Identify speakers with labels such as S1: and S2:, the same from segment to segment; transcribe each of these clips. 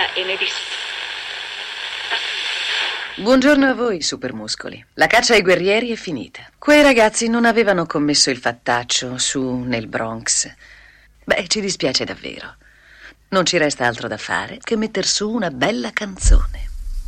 S1: vita e ne
S2: Buongiorno a voi, supermuscoli. La caccia ai guerrieri è finita. Quei ragazzi non avevano commesso il fattaccio su nel Bronx. Beh, ci dispiace davvero. Non ci resta altro da fare che metter su una bella canzone.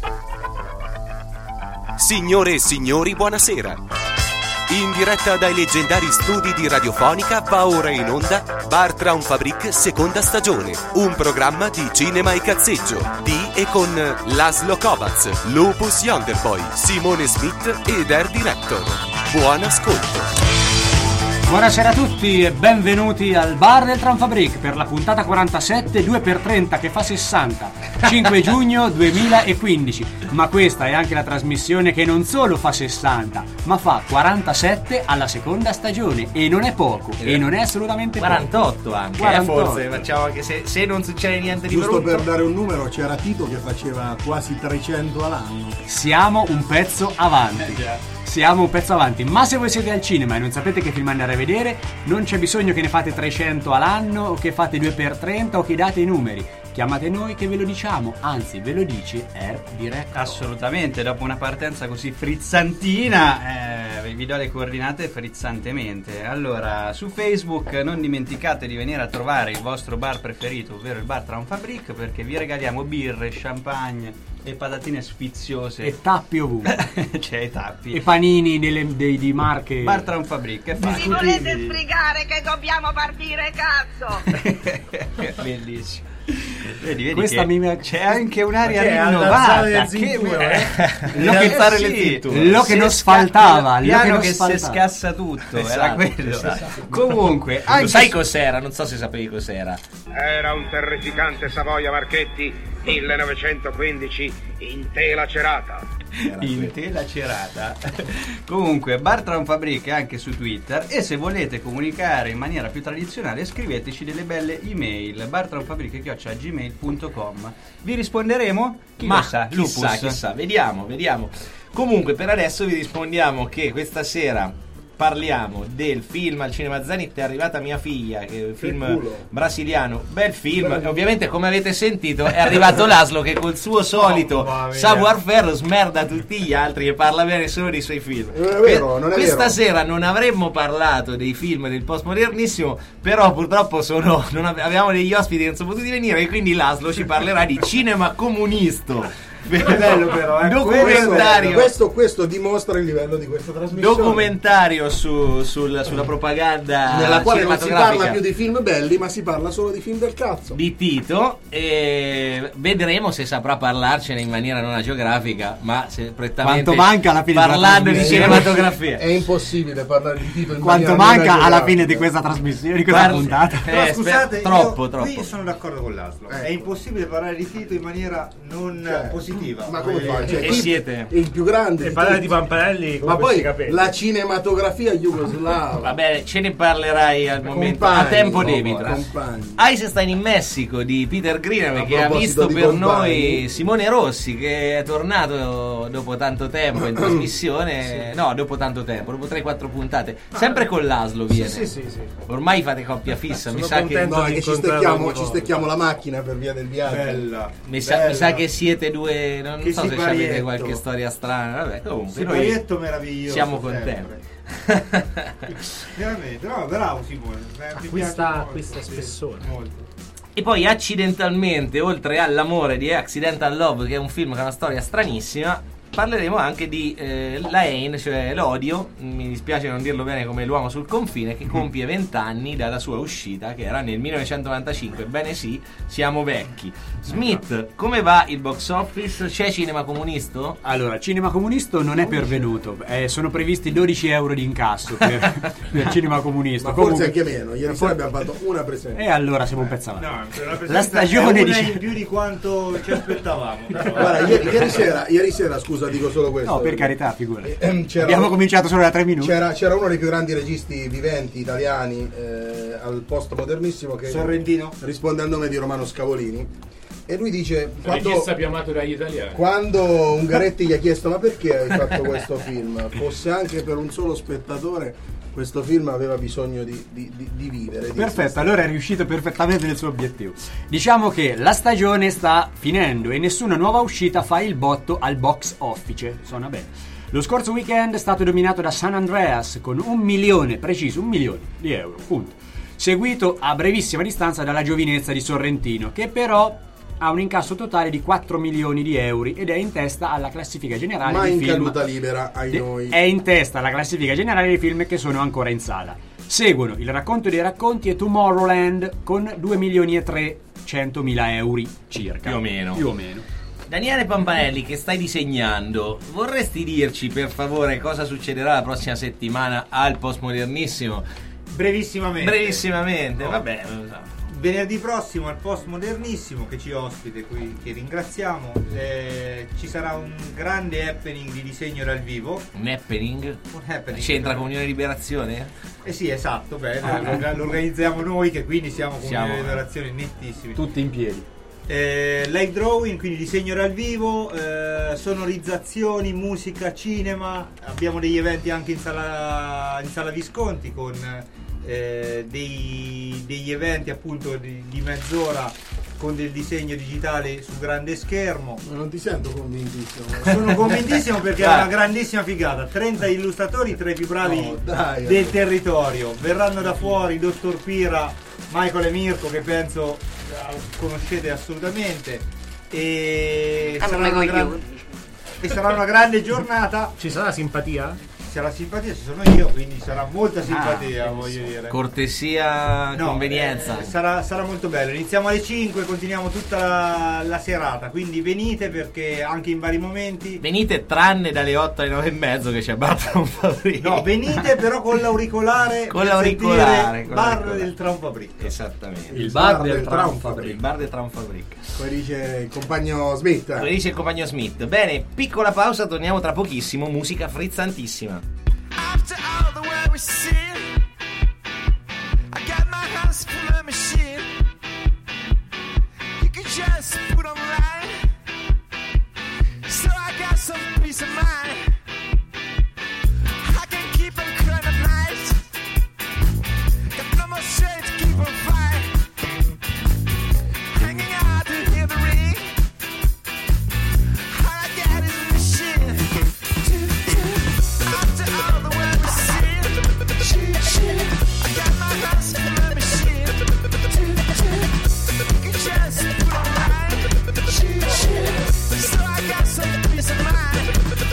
S3: Signore e signori, buonasera. In diretta dai leggendari studi di Radiofonica va ora in onda Bar Traum Fabrik seconda stagione, un programma di cinema e cazzeggio di e con Laszlo Kovacs, Lupus Yonderboy, Simone Smith ed Air Director. Buon ascolto.
S4: Buonasera a tutti e benvenuti al Bar del Traum Fabrik per la puntata 47 2x30 che fa 60, 5 giugno 2015. Ma questa è anche la trasmissione che non solo fa 60, ma fa 47 alla seconda stagione, e non è poco, e non è assolutamente
S5: 48
S4: poco.
S5: Anche
S4: 48.
S5: Forse facciamo anche se non succede niente di
S6: giusto
S5: brutto.
S6: Per dare un numero, c'era Tito che faceva quasi 300 all'anno.
S4: Siamo un pezzo avanti. Siamo un pezzo avanti, ma se voi siete al cinema e non sapete che film andare a vedere, non c'è bisogno che ne fate 300 all'anno o che fate 2x30 o che date i numeri. Chiamate noi che ve lo diciamo, anzi ve lo dice Air Director.
S5: Assolutamente, dopo una partenza così frizzantina, vi do le coordinate frizzantemente. Allora, su Facebook non dimenticate di venire a trovare il vostro bar preferito, ovvero il Bar Traum Fabrik, perché vi regaliamo birre, champagne e patatine sfiziose.
S4: E tappi ovunque.
S5: C'è i tappi.
S4: E panini di marche.
S5: Bar Traum Fabrik, è
S7: Si volete sbrigare che dobbiamo partire, cazzo!
S5: Bellissimo. Vedi
S4: Questa
S5: c'è anche un'aria rinnovata
S4: lo che non sfaltava,
S5: piano che si scassa tutto, esatto, era quello. Esatto. Comunque,
S8: lo sai cos'era? Non so se sapevi cos'era.
S9: Era un terrificante Savoia Marchetti 1915 in tela cerata.
S5: In tela cerata. Comunque, Bar Traum Fabrik è anche su Twitter, e se volete comunicare in maniera più tradizionale scriveteci delle belle email bartraumfabrik@gmail.com. Vi risponderemo? Chi lo sa? Lupus.
S8: Chissà, vediamo. Comunque, per adesso vi rispondiamo che questa sera parliamo del film al Cinema Zenith. È arrivata mia figlia, che è un film brasiliano, bel film. E ovviamente, come avete sentito, è arrivato Laszlo che col suo solito savoir-faire smerda tutti gli altri e parla bene solo dei suoi film.
S6: Non è vero,
S8: Questa sera non avremmo parlato dei film del postmodernissimo, però purtroppo avevamo degli ospiti che non sono potuti venire, e quindi Laszlo ci parlerà di cinema comunista.
S6: Bello però,
S8: documentario.
S6: Questo dimostra il livello di questa trasmissione.
S8: Documentario sulla propaganda,
S6: nella quale non si parla più di film belli, ma si parla solo di film del cazzo
S8: di Tito, e vedremo se saprà parlarcene in maniera non agiografica, ma se prettamente
S4: quanto manca alla fine
S8: parlando di cinematografia.
S6: È impossibile parlare di Tito in
S4: quanto manca alla fine di questa trasmissione, di questa puntata.
S10: Scusate,
S8: troppo.
S10: Qui sono d'accordo con Laszlo. È impossibile parlare di Tito in maniera non positiva.
S6: Ma come fa?
S8: E siete
S6: il più grande
S10: e parlare di Pamparelli,
S6: ma poi la cinematografia jugoslava.
S8: Vabbè, ce ne parlerai al momento, a tempo debito. Einstein in Messico di Peter Greenaway, che ha visto per noi Simone Rossi, che è tornato dopo tanto tempo in trasmissione. No, dopo tanto tempo, dopo 3-4 puntate, sempre con Laszlo viene. Sì. Ormai fate coppia fissa. Mi sa che
S6: ci stecchiamo la macchina per via del viaggio.
S8: Mi sa che siete due. Non so se avete qualche storia strana. Vabbè, comunque noi
S10: meraviglioso,
S8: siamo contenti.
S10: Veramente, no, bravo Simone.
S11: Questa spessore.
S10: Molto.
S8: E poi accidentalmente, oltre all'amore di Accidental Love, che è un film che ha una storia stranissima, parleremo anche di la haine, cioè l'odio, mi dispiace non dirlo bene, come l'uomo sul confine, che compie 20 anni dalla sua uscita, che era nel 1995. Bene sì, siamo vecchi. Smith, come va il box office? C'è cinema comunista?
S4: Allora, cinema comunista non è pervenuto, sono previsti 12 euro di incasso per cinema comunista.
S6: Ma forse anche meno, ieri sera abbiamo fatto una presenza.
S4: E allora siamo un pezzo avanti.
S10: No,
S4: la stagione
S10: in più di quanto ci aspettavamo.
S6: Guarda, ieri sera, scusa, dico solo questo.
S4: No, per carità, figurati. Abbiamo cominciato solo da 3 minuti.
S6: C'era uno dei più grandi registi viventi italiani al postmodernissimo, che
S10: Sorrentino
S6: risponde al nome di Romano Scavolini, e lui dice,
S11: il regista più amato dagli italiani,
S6: quando Ungaretti gli ha chiesto: ma perché hai fatto questo film? Fosse anche per un solo spettatore, questo film aveva bisogno di vivere.
S4: Perfetto, allora è riuscito perfettamente nel suo obiettivo. Diciamo che la stagione sta finendo e nessuna nuova uscita fa il botto al box office. Suona bene. Lo scorso weekend è stato dominato da San Andreas con 1 milione, preciso 1 milione di euro, punto. Seguito a brevissima distanza dalla Giovinezza di Sorrentino, che però ha un incasso totale di 4 milioni di euro ed è in testa alla classifica generale
S6: ma
S4: dei
S6: in
S4: film.
S6: caduta libera ai noi.
S4: È in testa alla classifica generale dei film che sono ancora in sala. Seguono Il racconto dei racconti e Tomorrowland con 2 milioni e 300.000 euro circa.
S8: Più o meno.
S5: Daniele Pampanelli, che stai disegnando, vorresti dirci per favore cosa succederà la prossima settimana al Postmodernissimo?
S10: Brevissimamente.
S5: Vabbè, non lo so.
S10: Venerdì prossimo al Postmodernissimo, che ci ospite qui, che ringraziamo, ci sarà un grande happening di disegno dal vivo.
S8: Un happening? C'entra Comunione Liberazione?
S10: Sì, esatto, lo organizziamo noi, che quindi siamo Comunione Liberazione nettissimi.
S4: Tutti in piedi.
S10: Live drawing, quindi disegno dal vivo, sonorizzazioni, musica, cinema. Abbiamo degli eventi anche in sala Visconti con degli eventi appunto di mezz'ora con del disegno digitale su grande schermo.
S6: Ma non ti sento convintissimo.
S10: Sono convintissimo perché è una grandissima figata. 30 illustratori tra i più bravi del territorio. Verranno da fuori Dottor Pira, Michael e Mirko, che penso conoscete assolutamente, e sarà una grande giornata.
S11: Ci sarà simpatia?
S10: Sarà simpatia, ci sono io, quindi sarà molta simpatia, voglio dire.
S8: Cortesia, convenienza.
S10: Sarà molto bello. Iniziamo alle 5, continuiamo tutta la serata, quindi venite, perché anche in vari momenti.
S8: Venite tranne dalle 8 alle 9 e mezzo che c'è Bar Traumfabrik.
S10: No, venite però con l'auricolare. Bar del Traumfabrik.
S8: Esattamente.
S4: Il bar del Traumfabrik.
S8: Il bar del Traumfabrik.
S6: Poi dice il compagno Smith.
S8: Bene, piccola pausa, torniamo tra pochissimo. Musica frizzantissima.
S1: After all the way we see, I got my hands from a machine. You can just put online, so I got some peace of mind. I can keep on crying at night, got no more shade to keep on fight. Hanging out to hear the ring, all I got is a machine. After all the way we see, I got my hands in the machine. You can just put online, so I got some peace of mind.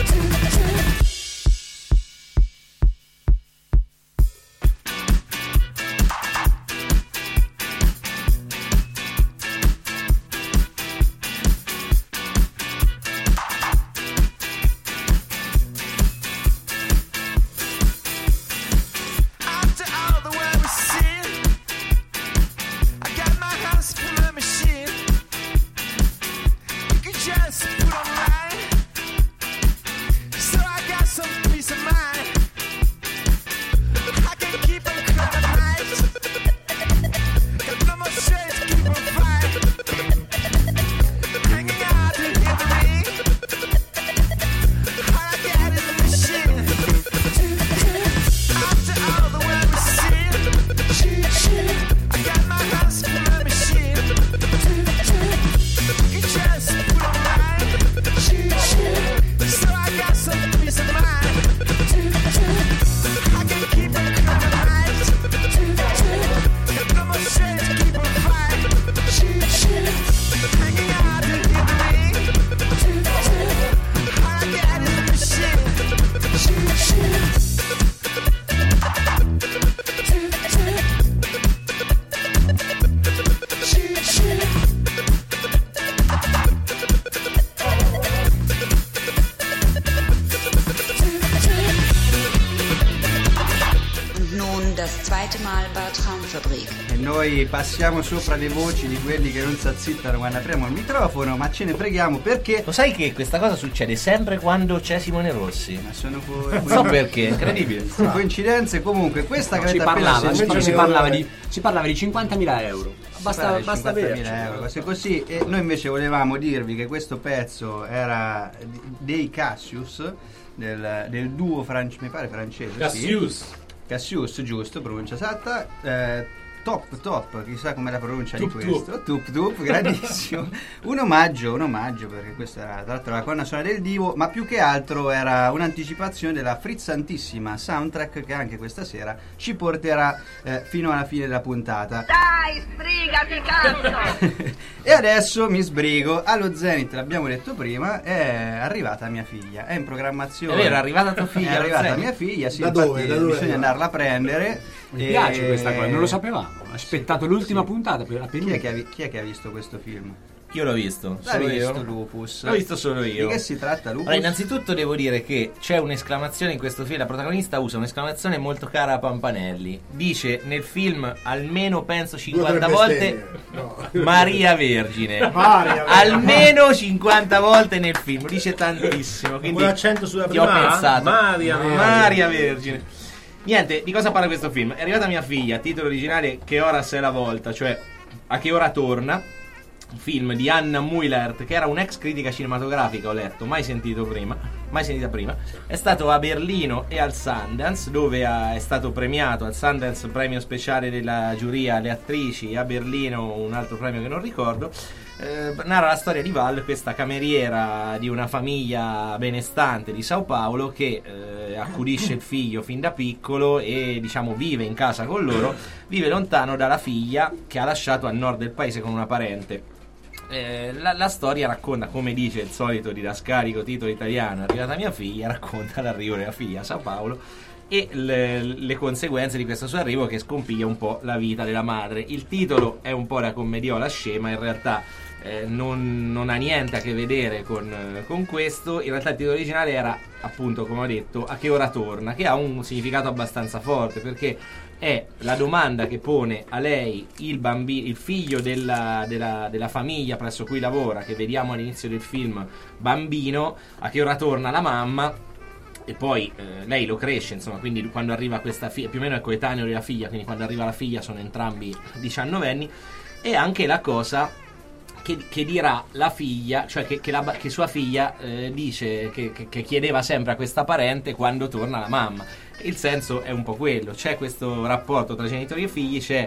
S1: After all the way we see, I got my hands from the machine. You can just put online, so I got some peace of mind. I can keep on crying at night, got no more shade to keep on fighting. Hanging out to hear the ring, all I got is a machine. After all the way we see, I got my hands from the machine. You can just put online, so I got some peace of mind. I can keep on crying at night, got no more shade to keep on fighting. Hanging out to hear the ring, all I got is a machine.
S12: Und nun das zweite Mal Bar Traumfabrik.
S5: E noi passiamo sopra le voci di quelli che non si azzittano quando apriamo il microfono, ma ce ne preghiamo, perché
S8: Lo sai che questa cosa succede sempre quando c'è Simone Rossi?
S5: ma sono
S8: Non so perché, incredibile.
S5: coincidenze. Comunque questa che
S4: Si
S5: avete appena
S4: parlava
S5: sentito
S4: di 50.000 euro. Basta
S5: 50.000
S4: vederci.
S5: euro, cose così. E noi invece volevamo dirvi che questo pezzo era dei Cassius, del duo mi pare francese.
S11: Cassius.
S5: Sì. Cassius, giusto, pronuncia esatta. Top, chissà come la pronuncia di
S11: Tup
S5: questo. Tup, grandissimo. Un omaggio, perché questa era tra l'altro la colonna sonora del Divo, ma più che altro era un'anticipazione della frizzantissima soundtrack che anche questa sera ci porterà fino alla fine della puntata.
S7: Dai, sbrigati, cazzo!
S5: E adesso mi sbrigo. Allo Zenith, l'abbiamo detto prima, è arrivata mia figlia. È in programmazione.
S8: È vero, è arrivata tua figlia.
S5: È arrivata
S8: Zenith.
S5: mia figlia, sì,
S6: Da
S5: infatti
S6: dove
S5: bisogna andarla a prendere.
S4: Mi piace questa cosa, non lo sapevamo. Ho aspettato l'ultima puntata per la
S5: Chi
S4: penultima.
S5: è che ha visto questo film?
S8: Io l'ho visto.
S5: L'ha
S8: Solo
S5: visto
S8: io.
S5: Lupus.
S8: L'ho visto solo io.
S5: Di che si tratta, Lupus?
S8: Allora, innanzitutto devo dire che c'è un'esclamazione in questo film. La protagonista usa un'esclamazione molto cara a Pampanelli. Dice nel film almeno penso 50 volte Maria Vergine. Almeno 50 volte nel film. Dice tantissimo. Quindi
S11: Con l'accento sulla
S8: ti ho
S11: prima A?
S8: pensato.
S11: Maria
S8: Vergine. Niente, di cosa parla questo film? È arrivata mia figlia, titolo originale Che ora sei la volta, cioè A che ora torna. Un film di Anna Muilert, che era un'ex critica cinematografica, ho letto, mai sentita prima. È stato a Berlino e al Sundance, dove è stato premiato al Sundance premio speciale della giuria alle attrici, a Berlino un altro premio che non ricordo. Narra la storia di Val, questa cameriera di una famiglia benestante di Sao Paulo che accudisce il figlio fin da piccolo e diciamo vive in casa con loro, vive lontano dalla figlia che ha lasciato al nord del paese con una parente. La storia racconta, come dice il solito didascalico titolo italiano, è arrivata mia figlia, racconta l'arrivo della figlia a Sao Paulo e le conseguenze di questo suo arrivo, che scompiglia un po' la vita della madre. Il titolo è un po' la commediola scema, in realtà non ha niente a che vedere con questo. In realtà il titolo originale era, appunto, come ho detto, A che ora torna, che ha un significato abbastanza forte, perché è la domanda che pone a lei il figlio della famiglia presso cui lavora, che vediamo all'inizio del film bambino, a che ora torna la mamma. E poi lei lo cresce, insomma, quindi quando arriva questa figlia, più o meno è coetaneo della figlia, quindi quando arriva la figlia sono entrambi 19enni. E anche la cosa che dirà la figlia, cioè che sua figlia dice che chiedeva sempre a questa parente quando torna la mamma. Il senso è un po' quello, c'è questo rapporto tra genitori e figli, c'è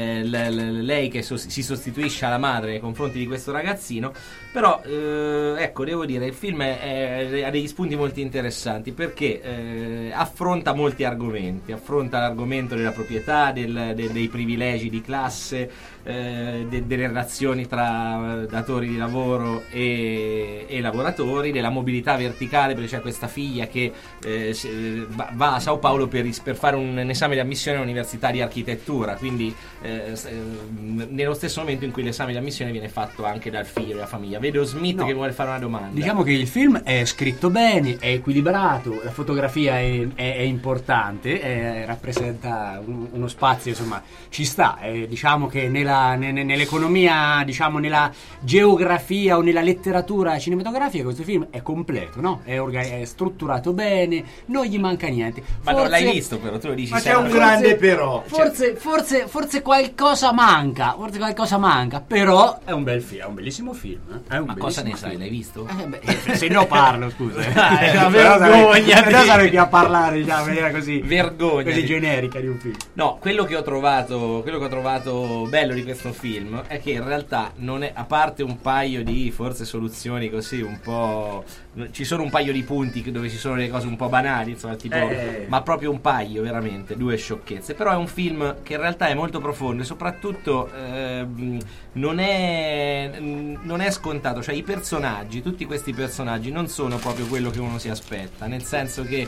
S8: lei che si sostituisce alla madre nei confronti di questo ragazzino, però ecco, devo dire, il film ha degli spunti molto interessanti, perché affronta molti argomenti, affronta l'argomento della proprietà, dei privilegi di classe, delle relazioni tra datori di lavoro e lavoratori, della mobilità verticale, perché c'è questa figlia che va a Sao Paulo per fare un esame di ammissione all'università di architettura, quindi nello stesso momento in cui l'esame di ammissione viene fatto anche dal figlio della famiglia. Vedo Smith che vuole fare una domanda.
S4: Diciamo che il film è scritto bene, è equilibrato, la fotografia è importante, rappresenta uno spazio, insomma, ci sta. Diciamo che nell'economia, diciamo nella geografia o nella letteratura cinematografica, questo film è completo, no? È strutturato bene, non gli manca niente.
S8: Ma non l'hai visto, però tu lo dici.
S10: Ma c'è un grande però.
S4: Forse qualcosa manca. Però è un bel film, è un bellissimo film.
S8: Ma cosa ne sai? L'hai visto?
S4: Se no parlo, scusa.
S8: Vergogna.
S4: Però sarei qui a parlare, diciamo, in maniera così.
S8: Vergogna.
S4: Così generica di un film.
S8: No, quello che ho trovato bello di questo film è che in realtà non è, a parte un paio di forse soluzioni così un po', ci sono un paio di punti dove ci sono delle cose un po' banali, insomma, tipo, ma proprio un paio, veramente, due sciocchezze. Però è un film che in realtà è molto profondo e soprattutto non è scontato, cioè i personaggi, tutti questi personaggi non sono proprio quello che uno si aspetta, nel senso che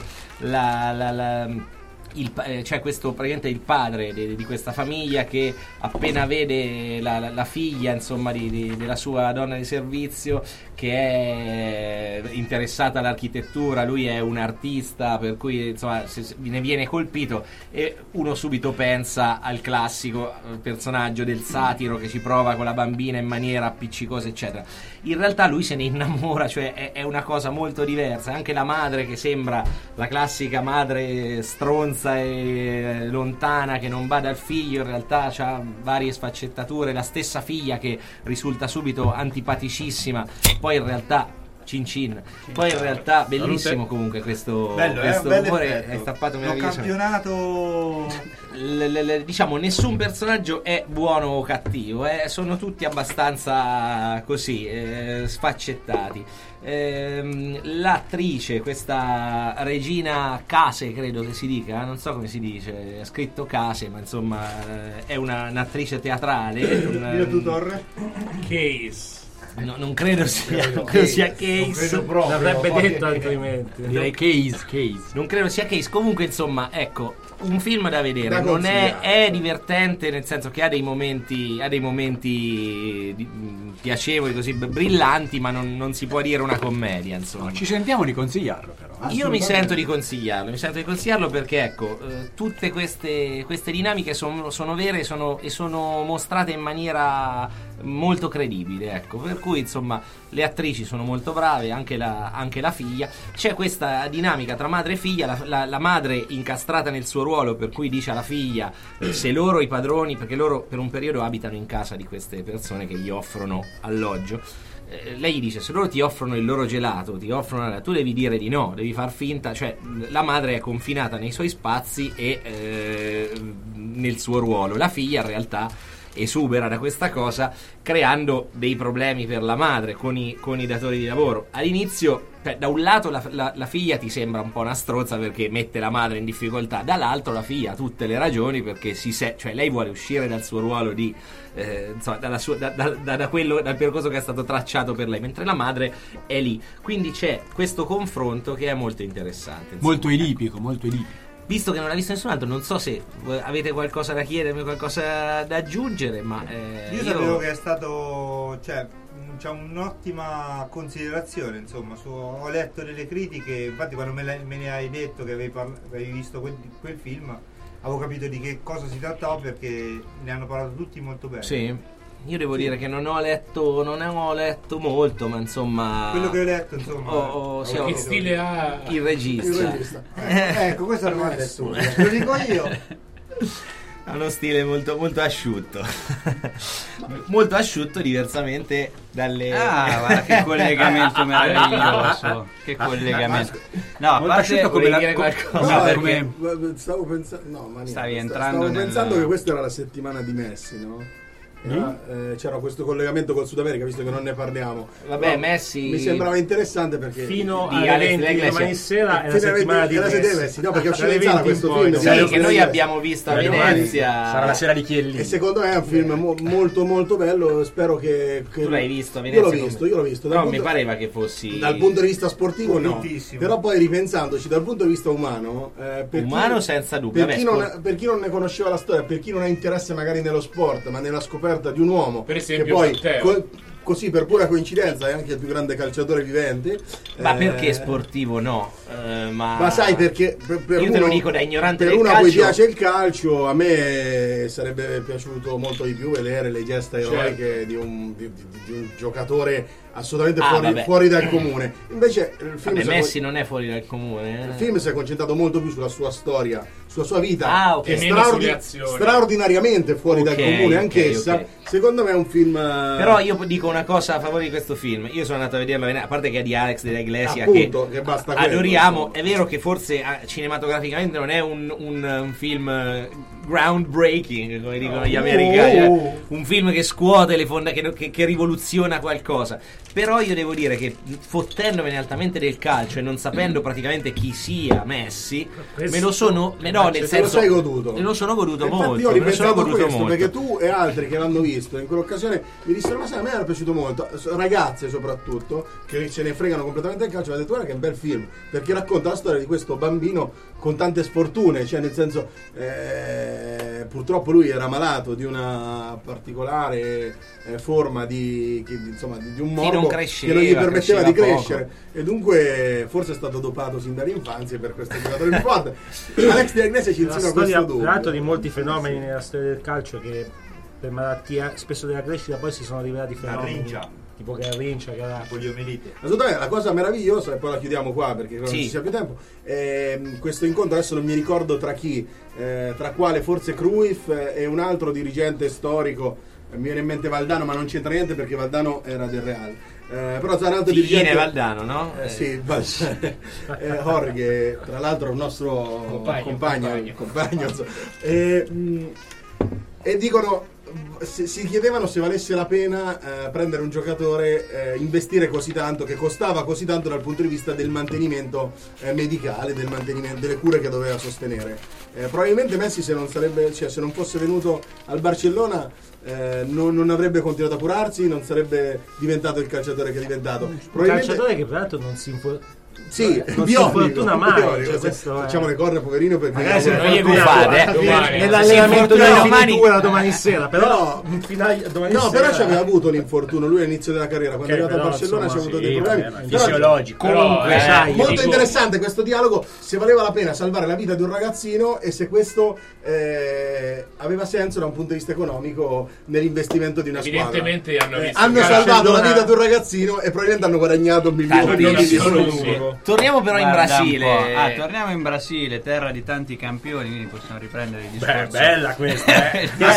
S8: c'è questo praticamente il padre di questa famiglia che appena vede la figlia, insomma, della sua donna di servizio, che è interessata all'architettura, lui è un artista, per cui insomma ne viene colpito e uno subito pensa al classico personaggio del satiro che ci prova con la bambina in maniera appiccicosa, eccetera. In realtà lui se ne innamora, cioè è una cosa molto diversa. Anche la madre, che sembra la classica madre stronza e lontana che non bada al figlio, in realtà ha varie sfaccettature. La stessa figlia che risulta subito antipaticissima, poi in realtà Cin cin. Poi in realtà bellissimo comunque questo rumore, è stappato meravigliosamente.
S10: Campionato.
S8: Diciamo nessun personaggio è buono o cattivo, sono tutti abbastanza così sfaccettati. L'attrice, questa Regina Case, credo che si dica, non so come si dice, ha scritto Case, ma insomma è un'attrice teatrale.
S10: Tu Torre?
S11: Case.
S8: No, non credo sia Case.
S11: L'avrebbe detto altrimenti.
S8: Direi Case. Non credo sia Case. Comunque, insomma, ecco, un film da vedere. Non è divertente, nel senso che ha dei momenti piacevoli, così brillanti, ma non si può dire una commedia, insomma.
S4: Ci sentiamo di consigliarlo, però.
S8: Io mi sento di consigliarlo perché ecco, tutte queste dinamiche sono vere e sono mostrate in maniera molto credibile, ecco, per cui insomma le attrici sono molto brave, anche la figlia. C'è questa dinamica tra madre e figlia, la madre incastrata nel suo ruolo, per cui dice alla figlia se loro i padroni, perché loro per un periodo abitano in casa di queste persone che gli offrono alloggio, lei gli dice se loro ti offrono il loro gelato, tu devi dire di no, devi far finta, cioè la madre è confinata nei suoi spazi e nel suo ruolo. La figlia in realtà esubera da questa cosa, creando dei problemi per la madre con i datori di lavoro. All'inizio, da un lato la figlia ti sembra un po' una strozza perché mette la madre in difficoltà, dall'altro la figlia ha tutte le ragioni perché cioè lei vuole uscire dal suo ruolo di insomma, dal percorso che è stato tracciato per lei, mentre la madre è lì. Quindi c'è questo confronto che è molto interessante, insomma.
S4: Molto elipico.
S8: Visto che non l'ha visto nessun altro, non so se avete qualcosa da chiedermi, qualcosa da aggiungere, ma
S10: io sapevo che è stato, cioè, c'è un'ottima considerazione, insomma, ho letto delle critiche, infatti quando me ne hai detto che avevi visto quel film, avevo capito di che cosa si trattava perché ne hanno parlato tutti molto bene.
S8: Sì. Io devo dire che non ho letto molto, ma insomma
S10: quello che ho letto, insomma,
S11: che stile ha
S8: il regista?
S10: Ecco, questa è una domanda stupida, lo dico io.
S8: Ha uno stile molto, molto asciutto. Molto asciutto, diversamente dalle.
S5: Guarda che collegamento meraviglioso. Che collegamento. No,
S8: molto asciutto come dire qualcosa.
S6: Stavo pensando. No, ma niente.
S5: Stavi entrando
S6: Stavo pensando che questa era la settimana di Messi, no? C'era questo collegamento col Sud America, visto che non ne parliamo.
S8: Vabbè, Messi
S6: mi sembrava interessante perché
S11: fino alle 20 domani sera è la settimana di Messi.
S6: No, perché è uscito in sala questo film.
S8: Sì, che noi abbiamo visto a Venezia.
S4: Sarà la sera di Chiellini.
S6: E secondo me è un film molto molto bello. Spero che
S8: tu l'hai visto a Venezia.
S6: Io l'ho visto.
S8: Però mi pareva che fossi
S6: dal punto di vista sportivo no. Però poi ripensandoci dal punto di vista umano,
S8: senza dubbio.
S6: Per chi non ne conosceva la storia, per chi non ha interesse magari nello sport, ma nella scoperta di un uomo,
S11: per esempio,
S6: che poi così per pura coincidenza è anche il più grande calciatore vivente.
S8: Ma perché sportivo no?
S6: Ma sai perché per
S8: io te lo dico da ignorante
S6: per
S8: del
S6: uno
S8: calcio.
S6: a cui piace il calcio, a me sarebbe piaciuto molto di più vedere le gesta eroiche di un giocatore assolutamente fuori dal comune. Invece il film
S8: Messi non è fuori dal comune.
S6: Il film si è concentrato molto più sulla sua storia, sulla sua vita,
S8: che
S6: è straordinariamente fuori dal comune anch'essa.
S8: Okay.
S6: Secondo me è un film.
S8: Però io dico una cosa a favore di questo film. Io sono andato a vederlo, a parte che è di Alex de la Iglesia,
S6: che basta
S8: adoriamo. È vero che forse cinematograficamente non è un film groundbreaking, come dicono gli americani, un film che scuote le fonda, che rivoluziona qualcosa. Però io devo dire che fottendomene altamente del calcio e non sapendo praticamente chi sia Messi, me lo sono goduto molto.
S6: Io ho ripensato questo perché tu e altri che l'hanno visto in quell'occasione mi dissero: ma sai, a me era piaciuto molto, ragazze soprattutto che se ne fregano completamente del calcio. Mi ha detto: guarda che bel film, perché racconta la storia di questo bambino con tante sfortune, cioè nel senso purtroppo lui era malato di una particolare forma di un morbo che non gli permetteva di crescere e dunque forse è stato dopato sin dall'infanzia per questo giocatore di forte. Alex de la Iglesia ci insinua questo dubbio.
S11: Tra l'altro di molti fenomeni nella storia del calcio che per malattia spesso della crescita poi si sono rivelati fenomeni tipo Garrincia, che era poliomielite.
S6: Assolutamente, la cosa meravigliosa, e poi la chiudiamo qua perché non ci sia più tempo, questo incontro adesso non mi ricordo tra chi, tra quale forse Cruyff e un altro dirigente storico, mi viene in mente Valdano, ma non c'entra niente perché Valdano era del Real. però c'è un altro
S8: dirigente
S6: dirigente
S8: Valdano, no?
S6: Sì, Jorge, che tra l'altro è un nostro compagno e dicono, si chiedevano se valesse la pena prendere un giocatore, investire così tanto, che costava così tanto dal punto di vista del mantenimento medicale, del mantenimento delle cure che doveva sostenere. Probabilmente Messi, se non fosse venuto al Barcellona, non avrebbe continuato a curarsi, non sarebbe diventato il calciatore che è diventato.
S11: Un calciatore che peraltro non si
S6: sì,
S11: non si infortuna mai,
S6: facciamo le corna poverino, perché
S11: non gli nell'allenamento domani sera, però
S6: però ci aveva avuto l'infortunio lui all'inizio della carriera, quando è arrivato a Barcellona c'ha avuto dei problemi
S11: fisiologici.
S6: Comunque molto interessante questo dialogo, se valeva la pena salvare la vita di un ragazzino e se questo aveva senso da un punto di vista economico nell'investimento di una squadra.
S13: Evidentemente
S6: hanno salvato la vita di un ragazzino e probabilmente hanno guadagnato milioni di euro.
S8: Torniamo però in Brasile.
S5: Torniamo in Brasile, terra di tanti campioni, quindi possiamo riprendere il discorso.
S11: Bella questa,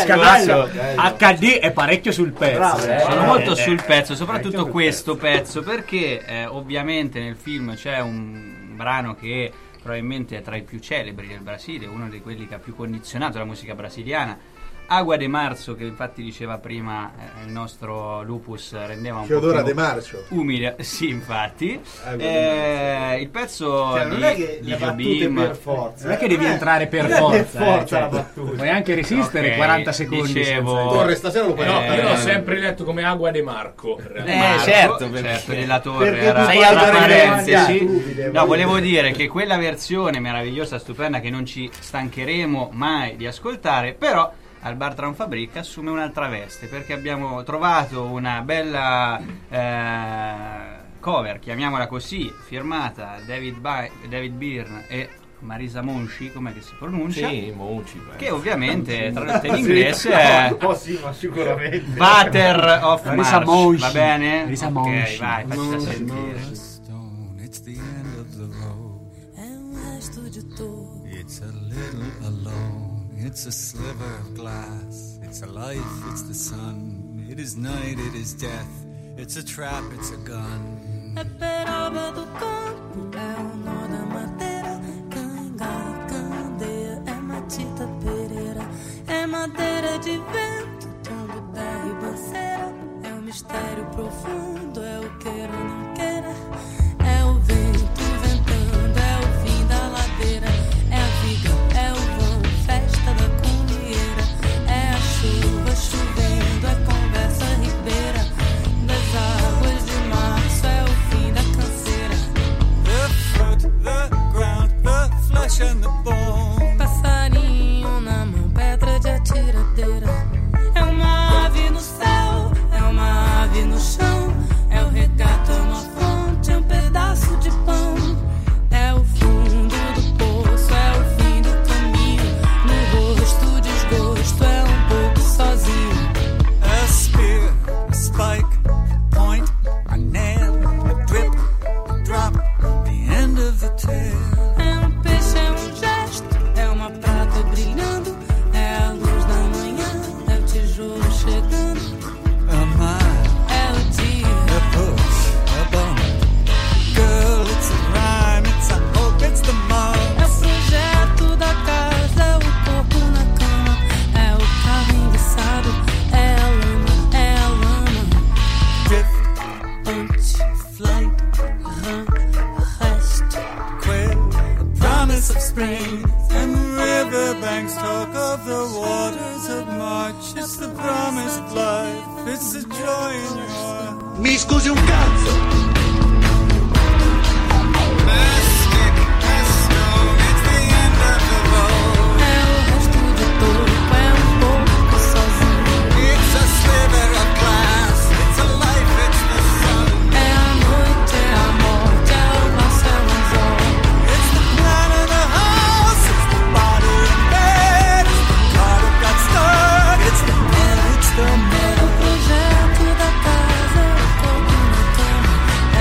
S11: HD è parecchio sul pezzo.
S5: Sono molto sul pezzo, soprattutto questo pezzo, perché ovviamente nel film c'è un brano che probabilmente è tra i più celebri del Brasile, uno di quelli che ha più condizionato la musica brasiliana. Agua de Marzo, che infatti diceva prima il nostro Lupus, rendeva un
S6: po' de Marcio
S5: umile, sì, infatti. Il pezzo
S10: non è che le battute per forza,
S11: non è che devi entrare per forza la battuta, puoi anche resistere 40 secondi.
S6: Torre, stasera lo puoi
S13: io l'ho sempre letto come Agua de Marco.
S5: Certo, della Torre era sei autoreferenze. No, volevo dire che quella versione meravigliosa, stupenda, che non ci stancheremo mai di ascoltare, però al Bar Traumfabrik assume un'altra veste, perché abbiamo trovato una bella cover, chiamiamola così, firmata David Byrne e Marisa Monchi, com'è che si pronuncia?
S8: Sì, Monchi,
S5: che ovviamente tradotta in inglese è
S10: sì, ma sicuramente
S5: Butter of March, va bene?
S11: Marisa
S5: Ok, vai, faccia sentire.
S14: It's the end of the road. It's a little alone. It's a sliver of glass. It's a life, it's the sun. It is night, it is death. It's a trap, it's a gun.
S15: É peroba do campo, é o nó da madeira. Canga, candeia, é matita pereira. É madeira de vento, tombo da ribanceira. É um mistério profundo, é o queira ou não queira. É o vento ventando, é o fim da ladeira. É a viga, é o vão, festa da cunheira. É a chuva chovendo, é conversa ribeira. Das águas de março, é o fim da canseira.
S14: The foot, the ground, the flesh and the bone.
S15: Passarinho na mão, pedra de atiradeira. É uma ave no céu, é uma ave no chão. É o regato, é uma fonte, é um pedaço de pão. É o fundo do poço, é o fim do caminho. No rosto, desgosto, é um pouco sozinho.
S14: A spear, a spike, a point, a nail, a drip, a drop, the end of the tale.
S15: É um peixe, é um gesto, é uma prata brilhando. É a luz da manhã, é o tijolo chegando.
S14: A mile,
S15: é o dia,
S14: a push, a bump. Girl, it's a rhyme, it's a hope, it's the mark.
S15: É o projeto da casa, é o corpo na cama. É o carro enguiçado, é a lama, é a lama.
S14: Drift,
S15: Punch, flight, run, rest.
S14: quail, a promise of spring. And the riverbanks talk of the waters of March. It's the promised life, it's the joy in your heart.
S1: Mi scusi un cazzo!
S14: Mastic, a stone, it's the end of the road.
S15: É o resto de topo, é um pouco sozinho.
S14: It's a sliver of glass, it's a life, it's the sun.
S15: É a noite, é a morte, é o nosso anzol.
S14: It's the plan of the house, it's the body in bed, it's the car that got stuck, it's the man, it's the
S15: É
S14: man.
S15: o projeto da casa, é o corpo na cama. É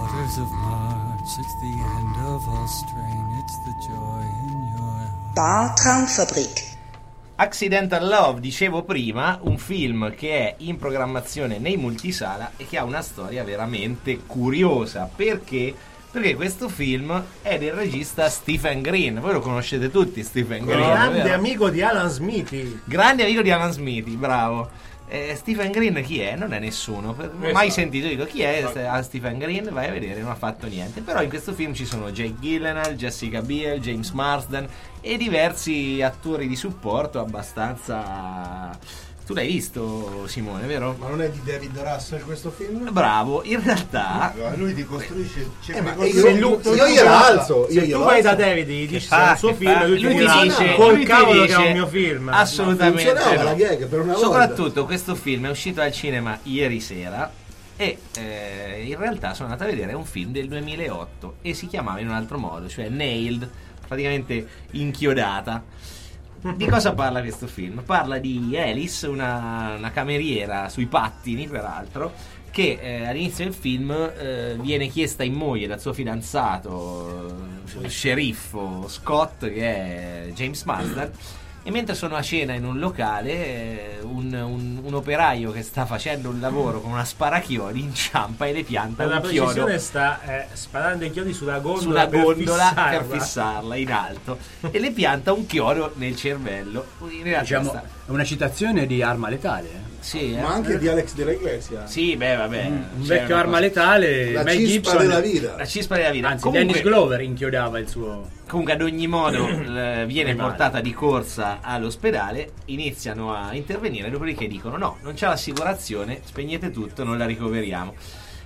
S14: waters of March, it's the end of all strain, it's the joy in your
S12: Bar Traumfabrik.
S8: Accidental Love, dicevo prima, un film che è in programmazione nei multisala e che ha una storia veramente curiosa. Perché? Perché questo film è del regista Stephen Green. Voi lo conoscete tutti, Stephen Green.
S11: Grande amico di Alan Smithy.
S8: Grande amico di Alan Smithy, bravo. Stephen Green chi è? Non è nessuno. Mai sentito, dico chi è Stephen Green? Vai a vedere, non ha fatto niente. Però in questo film ci sono Jake Gyllenhaal, Jessica Biel, James Marsden e diversi attori di supporto abbastanza... Tu l'hai visto, Simone, vero?
S6: Ma non è di David Russell questo film?
S8: Bravo, in realtà
S10: lui ti costruisce
S6: io glielo alzo.
S11: Se tu vai da David e gli dici se è un suo film, lui ti dice
S8: col
S11: cavolo che è un mio film.
S8: Assolutamente no.
S6: La gag per una volta.
S8: Soprattutto questo film è uscito al cinema ieri sera e in realtà sono andato a vedere un film del 2008 e si chiamava in un altro modo, cioè Nailed, praticamente inchiodata. Di cosa parla questo film? Parla di Alice, una cameriera sui pattini, peraltro, che all'inizio del film viene chiesta in moglie dal suo fidanzato, il sceriffo Scott, che è James Marsden. E mentre sono a cena in un locale, un operaio che sta facendo un lavoro con una sparachiodi inciampa e le pianta
S11: per
S8: un
S11: la
S8: chiodo.
S11: precisione sta sparando i chiodi sulla gondola
S8: per fissarla in alto e le pianta un chiodo nel cervello. In realtà
S4: diciamo, è una citazione di Arma Letale.
S8: Sì,
S6: ma anche di Alex della Iglesia.
S8: Sì, beh, vabbè.
S4: Un vecchio Arma Letale,
S6: la
S4: Mel
S6: cispa
S4: Gibson,
S6: della vita.
S8: La cispa della vita.
S4: Anzi,
S8: comunque,
S4: Dennis Glover inchiodava il suo.
S8: Comunque, ad ogni modo, viene portata di corsa all'ospedale, iniziano a intervenire, dopodiché dicono: no, non c'è l'assicurazione, spegnete tutto, non la ricoveriamo.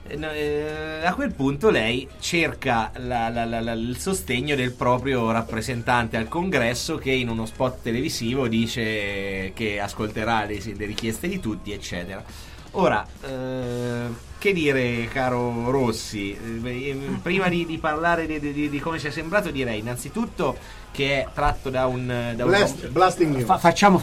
S8: A quel punto lei cerca il sostegno del proprio rappresentante al congresso, che in uno spot televisivo dice che ascolterà le richieste di tutti, eccetera. Ora, che dire, caro Rossi, prima di parlare di come ci è sembrato, direi innanzitutto che è tratto da un
S6: Blasting News.
S4: Facciamo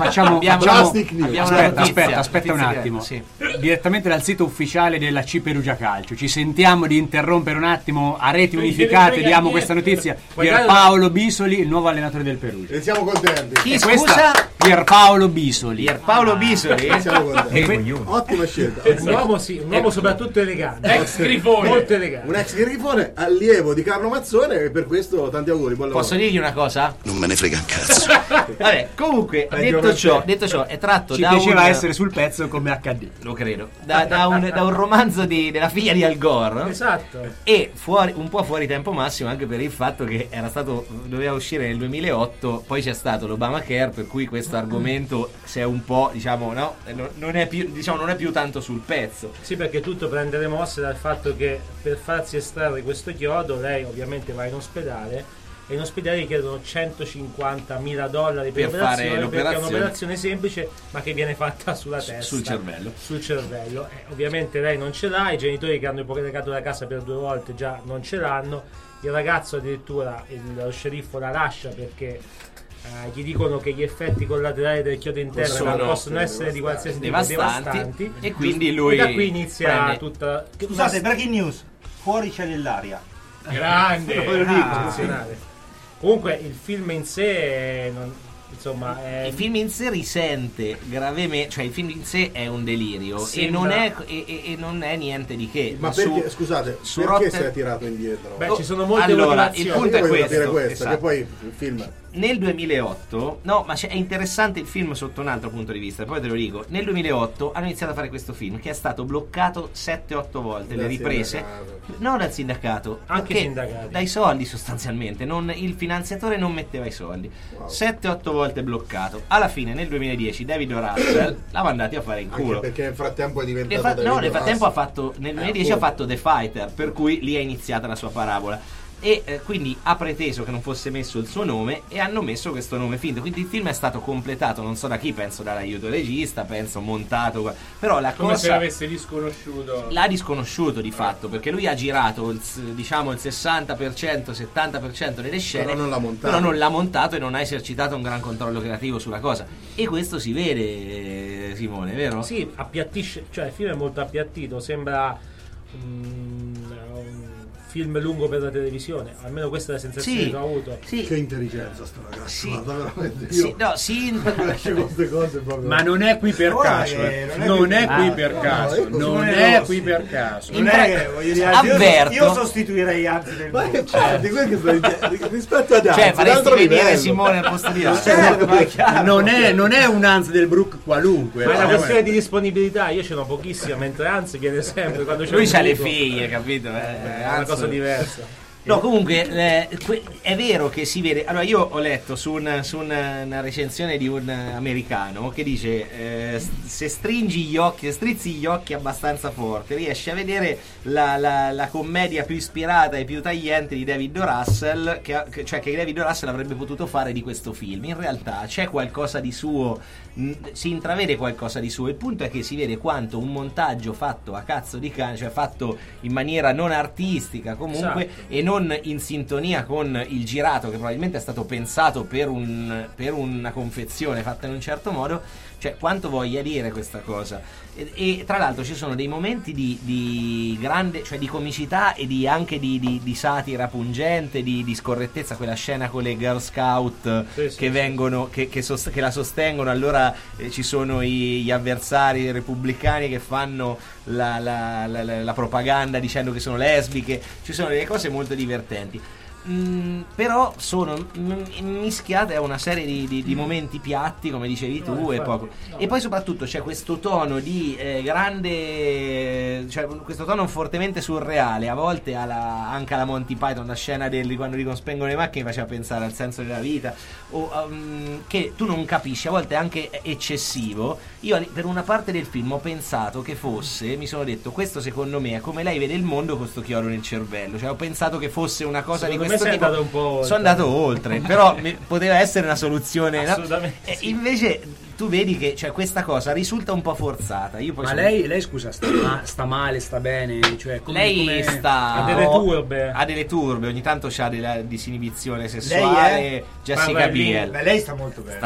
S4: aspetta un attimo.
S8: Sì.
S4: Direttamente dal sito ufficiale della C Perugia Calcio. Ci sentiamo di interrompere un attimo a reti unificate, diamo questa notizia. Pierpaolo Bisoli, il nuovo allenatore del Perugia.
S6: E siamo contenti.
S8: Chi scusa?
S4: Pierpaolo Bisoli.
S8: Pierpaolo Bisoli?
S6: Siamo contenti. Ottima scelta.
S11: Un uomo soprattutto elegante.
S13: Ex grifone.
S11: Molto elegante.
S6: Un ex grifone, allievo di Carlo Mazzone, e per questo tanti auguri. Buon lavoro.
S8: Posso dirgli una cosa?
S16: Non me ne frega un cazzo.
S8: Vabbè, comunque, detto ciò, è tratto
S4: ci
S8: da
S4: piaceva essere sul pezzo come HD.
S8: Lo credo. Da un romanzo della figlia di Al Gore.
S11: Esatto.
S8: E un po' fuori tempo massimo, anche per il fatto che doveva uscire nel 2008, poi c'è stato l'Obamacare, per cui questo argomento si è un po', diciamo, no, non è più tanto sul pezzo.
S11: Sì, perché tutto prende le mosse dal fatto che per farsi estrarre questo chiodo lei ovviamente va in ospedale e in ospedale gli chiedono $150.000 per
S8: fare l'operazione,
S11: perché è un'operazione semplice ma che viene fatta sulla testa,
S8: sul cervello.
S11: Ovviamente lei non ce l'ha, i genitori che hanno ipotecato la casa per 2 volte già non ce l'hanno, il ragazzo addirittura, lo sceriffo la lascia perché gli dicono che gli effetti collaterali del chiodo interno possono essere di qualsiasi tipo devastanti,
S8: e quindi lui
S11: da qui inizia tutta.
S10: Scusate, breaking news, fuori c'è dell'aria.
S11: Grande. Comunque il film in sé
S8: il film in sé risente gravemente, cioè il film in sé è un delirio e non è niente di che.
S6: Ma perché, scusate, perché si è tirato indietro?
S11: Beh, ci sono molte motivazioni.
S8: Il punto è questo,
S6: esatto. Che poi il film
S8: nel 2008, è interessante il film sotto un altro punto di vista, poi te lo dico. Nel 2008 hanno iniziato a fare questo film che è stato bloccato 7-8 volte, le riprese, non dal sindacato,
S11: anche sindacati,
S8: dai soldi sostanzialmente, il finanziatore non metteva i soldi. 7-8 volte bloccato. Alla fine nel 2010 David Russell l'ha mandati a fare in culo.
S6: Anche perché nel frattempo è diventato
S8: nel frattempo nel 2010 ha fatto The Fighter, per cui lì è iniziata la sua parabola. E quindi ha preteso che non fosse messo il suo nome e hanno messo questo nome finto, quindi il film è stato completato non so da chi, penso dall'aiuto regista, penso montato, però la
S13: come
S8: cosa
S13: se l'avesse disconosciuto,
S8: l'ha disconosciuto di fatto, perché lui ha girato il 60%, 70% delle scene,
S6: però
S8: non l'ha montato e non ha esercitato un gran controllo creativo sulla cosa, e questo si vede, Simone, vero?
S11: Sì, appiattisce, cioè il film è molto appiattito, sembra film lungo per la televisione, almeno questa è la sensazione che ho avuto.
S6: Che intelligenza sto ragazzo, guarda, veramente
S10: queste cose proprio.
S4: Ma non è qui per caso, non è qui per caso, non è qui per caso.
S10: Avverto, io sostituirei anzi del
S6: rispetto ad
S8: Anzi, faresti venire Simone al posto di
S4: non è un Hans del Brook qualunque,
S11: ma è una questione di disponibilità. Io ce n'ho pochissima, mentre Hans viene sempre quando c'è
S8: lui c'ha le figlie, capito?
S11: È una cosa diversa.
S8: No, comunque è vero che si vede. Allora, io ho letto su una recensione di un americano che dice se strizzi gli occhi abbastanza forte, riesci a vedere la commedia più ispirata e più tagliente di David O. Russell, cioè che David O. Russell avrebbe potuto fare di questo film. In realtà c'è qualcosa di suo, si intravede qualcosa di suo. Il punto è che si vede quanto un montaggio fatto a cazzo di cane, cioè fatto in maniera non artistica comunque, esatto, e non in sintonia con il girato, che probabilmente è stato pensato per una confezione fatta in un certo modo, cioè quanto voglia dire questa cosa. E tra l'altro ci sono dei momenti di grande, cioè di comicità e anche di satira pungente, di scorrettezza. Quella scena con le Girl Scout che vengono che la sostengono, allora ci sono gli avversari repubblicani che fanno la propaganda dicendo che sono lesbiche. Ci sono delle cose molto divertenti. Però sono mischiate a una serie di momenti piatti, come dicevi tu, e poco. E poi soprattutto c'è questo tono di grande, cioè questo tono fortemente surreale, a volte anche alla Monty Python, la scena quando dicono spengono le macchine faceva pensare al senso della vita, che tu non capisci, a volte è anche eccessivo. Io per una parte del film ho pensato che fosse, mi sono detto, questo secondo me è come lei vede il mondo con sto chiodo nel cervello, cioè ho pensato che fosse una cosa di questo tipo. Sono andato oltre, però poteva essere una soluzione,
S11: assolutamente,
S8: no? Invece tu vedi che, cioè, questa cosa risulta un po' forzata. Io poi
S4: ma lei scusa, sta male, sta bene, cioè
S8: lei sta
S11: ha
S8: delle turbe, ogni tanto c'ha della disinibizione sessuale. Jessica Biel,
S10: lei sta molto bene,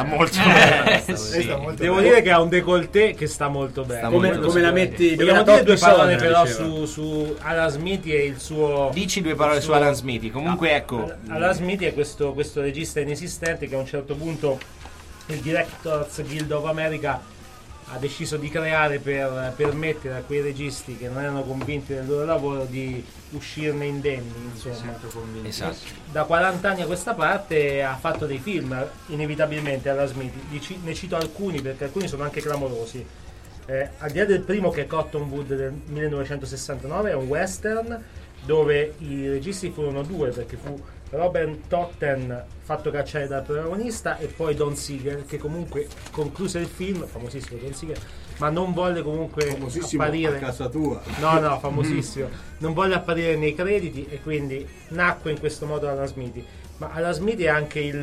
S11: devo dire che ha un décolleté che sta molto bene.
S4: Come la metti?
S11: Dobbiamo dire due parole però su Alan Smithee e il suo.
S8: Dici due parole su Alan Smithee. Comunque ecco,
S11: Alan Smithee è questo regista inesistente che a un certo punto il Directors Guild of America ha deciso di creare per permettere a quei registi che non erano convinti del loro lavoro di uscirne indenni, insomma.
S8: Esatto.
S11: Da 40 anni a questa parte ha fatto dei film, inevitabilmente, alla Smith. Ne cito alcuni perché alcuni sono anche clamorosi. Al di là del primo, che è Cottonwood del 1969, è un western dove i registi furono due, perché fu Robert Totten, fatto cacciare dal protagonista, e poi Don Siegel, che comunque concluse il film, famosissimo Don Siegel, ma non volle comunque apparire
S6: a casa tua.
S11: No, famosissimo. Non volle apparire nei crediti e quindi nacque in questo modo Alan Smithee. Ma Alan Smithee è anche il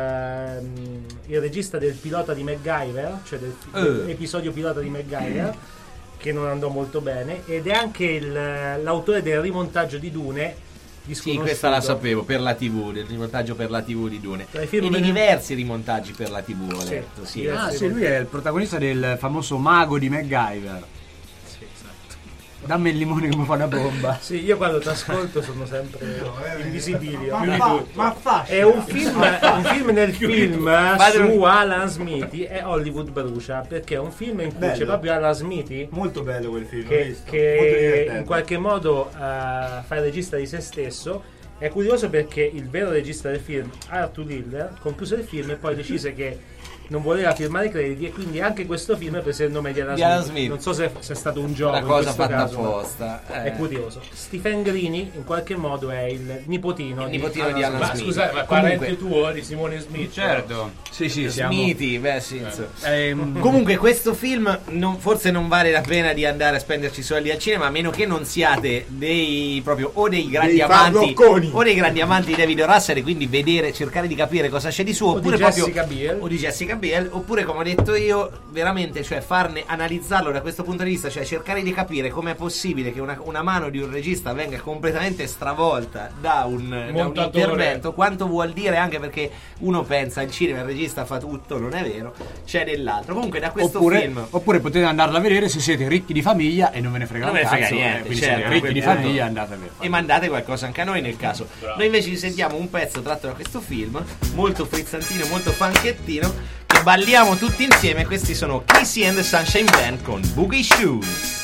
S11: regista del pilota di MacGyver, cioè dell'episodio pilota di MacGyver, che non andò molto bene, ed è anche l'autore del rimontaggio di Dune.
S8: Sì, questa la sapevo, per la TV, del rimontaggio per la TV di Dune. E di diversi rimontaggi per la TV, ho letto. Sì,
S4: lui è il protagonista del famoso mago di MacGyver.
S11: Sì, esatto.
S4: Dammi il limone come fa una bomba.
S11: Sì, io quando ti ascolto sono sempre invisibile.
S10: Ma fa.
S11: È un film nel film su Alan Smithee, è Hollywood Brucia, perché è un film in cui c'è proprio Alan Smithee,
S10: molto bello quel film,
S11: che in qualche modo fa il regista di se stesso. È curioso perché il vero regista del film, Arthur Hiller, concluse il film e poi decise che non voleva firmare i crediti, e quindi anche questo film è preso il nome di Alan Smithee. Non so se è stato un gioco,
S8: una cosa fatta
S11: caso,
S8: apposta.
S11: È curioso. Stephen Greene in qualche modo è il nipotino
S8: di Alan Smithee.
S13: Scusa, ma parente tuo di Simone Smith?
S8: Certo.
S4: Sì,
S8: Smithee, comunque questo film forse non vale la pena di andare a spenderci soldi al cinema, a meno che non siate dei grandi amanti o dei grandi amanti di David Russell e quindi cercare di capire cosa c'è di suo, oppure
S11: o
S8: di Jessica Biel, oppure come ho detto io, veramente, cioè analizzarlo da questo punto di vista, cioè cercare di capire com'è possibile che una mano di un regista venga completamente stravolta da un intervento, quanto vuol dire, anche perché uno pensa al cinema il regista fa tutto, non è vero, c'è dell'altro. Comunque da questo film,
S4: oppure potete andarla a vedere se siete ricchi di famiglia e non ve ne frega
S8: niente,
S4: quindi siete ricchi di famiglia, andate a vedere
S8: e mandate qualcosa anche a noi nel caso. Noi invece ci sentiamo un pezzo tratto da questo film molto frizzantino, molto funkettino, che balliamo tutti insieme. Questi sono Kissy and the Sunshine Band con Boogie Shoes.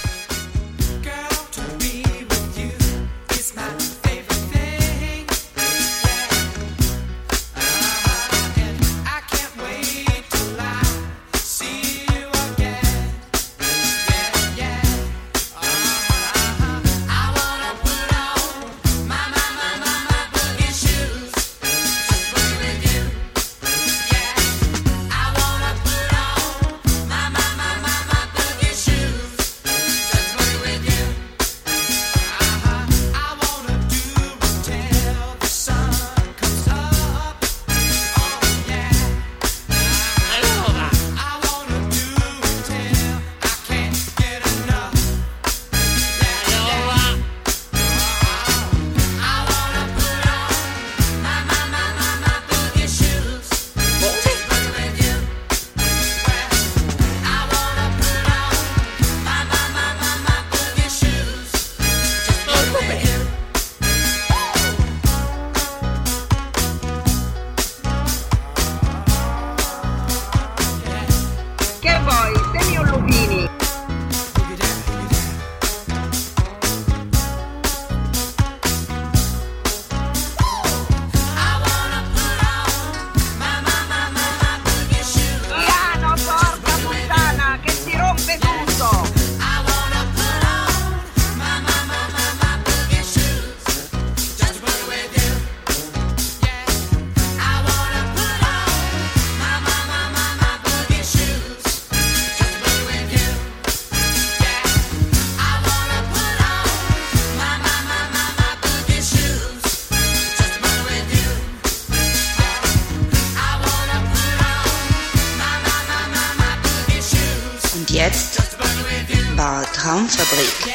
S12: Traumfabrik.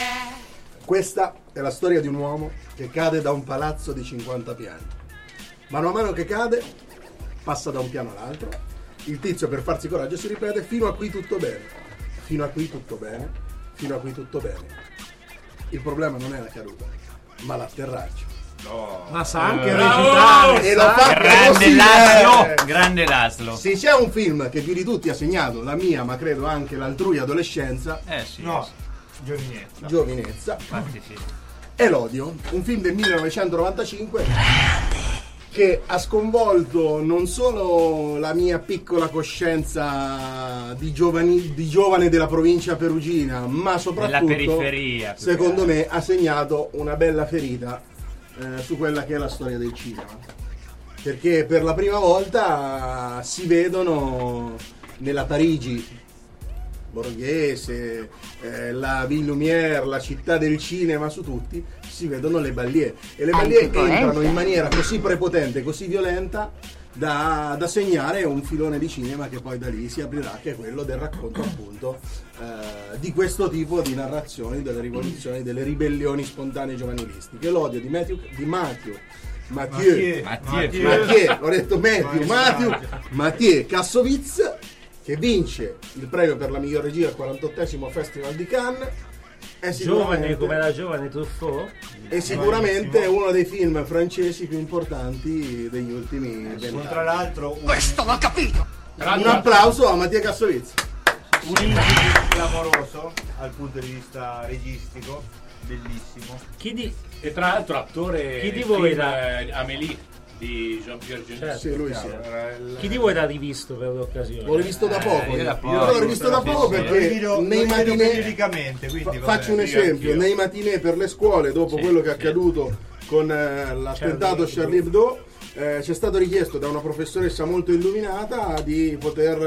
S6: Questa è la storia di un uomo che cade da un palazzo di 50 piani. Mano a mano che cade, passa da un piano all'altro. Il tizio, per farsi coraggio, si ripete: fino a qui tutto bene, fino a qui tutto bene, fino a qui tutto bene. Il problema non è la caduta, ma l'atterraggio.
S10: No. Ma sa anche recitare,
S6: e lo fa
S5: grande Laszlo.
S6: Se c'è un film che più di tutti ha segnato la mia, ma credo anche l'altrui adolescenza, giovinezza,
S5: sì.
S6: È L'Odio, un film del 1995 che ha sconvolto non solo la mia piccola coscienza di giovane della provincia perugina, ma soprattutto,
S5: periferia,
S6: secondo me, ha segnato una bella ferita su quella che è la storia del cinema, perché per la prima volta si vedono nella Parigi borghese, la Ville Lumière, la città del cinema, su tutti si vedono le banlieue, e le banlieue entrano in maniera così prepotente, così violenta da segnare un filone di cinema che poi da lì si aprirà, che è quello del racconto appunto di questo tipo di narrazioni, delle rivoluzioni, delle ribellioni spontanee giovanilistiche. L'Odio di Mathieu, ho detto Mathieu Kassovitz, che vince il premio per la miglior regia al 48esimo Festival di Cannes.
S11: Giovane come la giovane Truffaut,
S6: è sicuramente uno dei film francesi più importanti degli ultimi 20 anni.
S10: Tra l'altro,
S1: questo l'ho capito.
S6: Un applauso a Mattia Kassovitz.
S10: Un incipit clamoroso al punto di vista registico, bellissimo.
S13: E tra l'altro attore
S11: chi di voi
S13: Amélie di Jean-Pierre Jeunet.
S11: Certo.
S6: Sì, lui sì.
S11: Chi di voi l'ha rivisto per l'occasione?
S6: L'ho rivisto da poco.
S5: Io
S6: l'ho rivisto da poco perché nei matinee, faccio un esempio, nei matinee per le scuole, dopo quello che è accaduto con l'attentato Charlie Hebdo, c'è stato richiesto da una professoressa molto illuminata di poter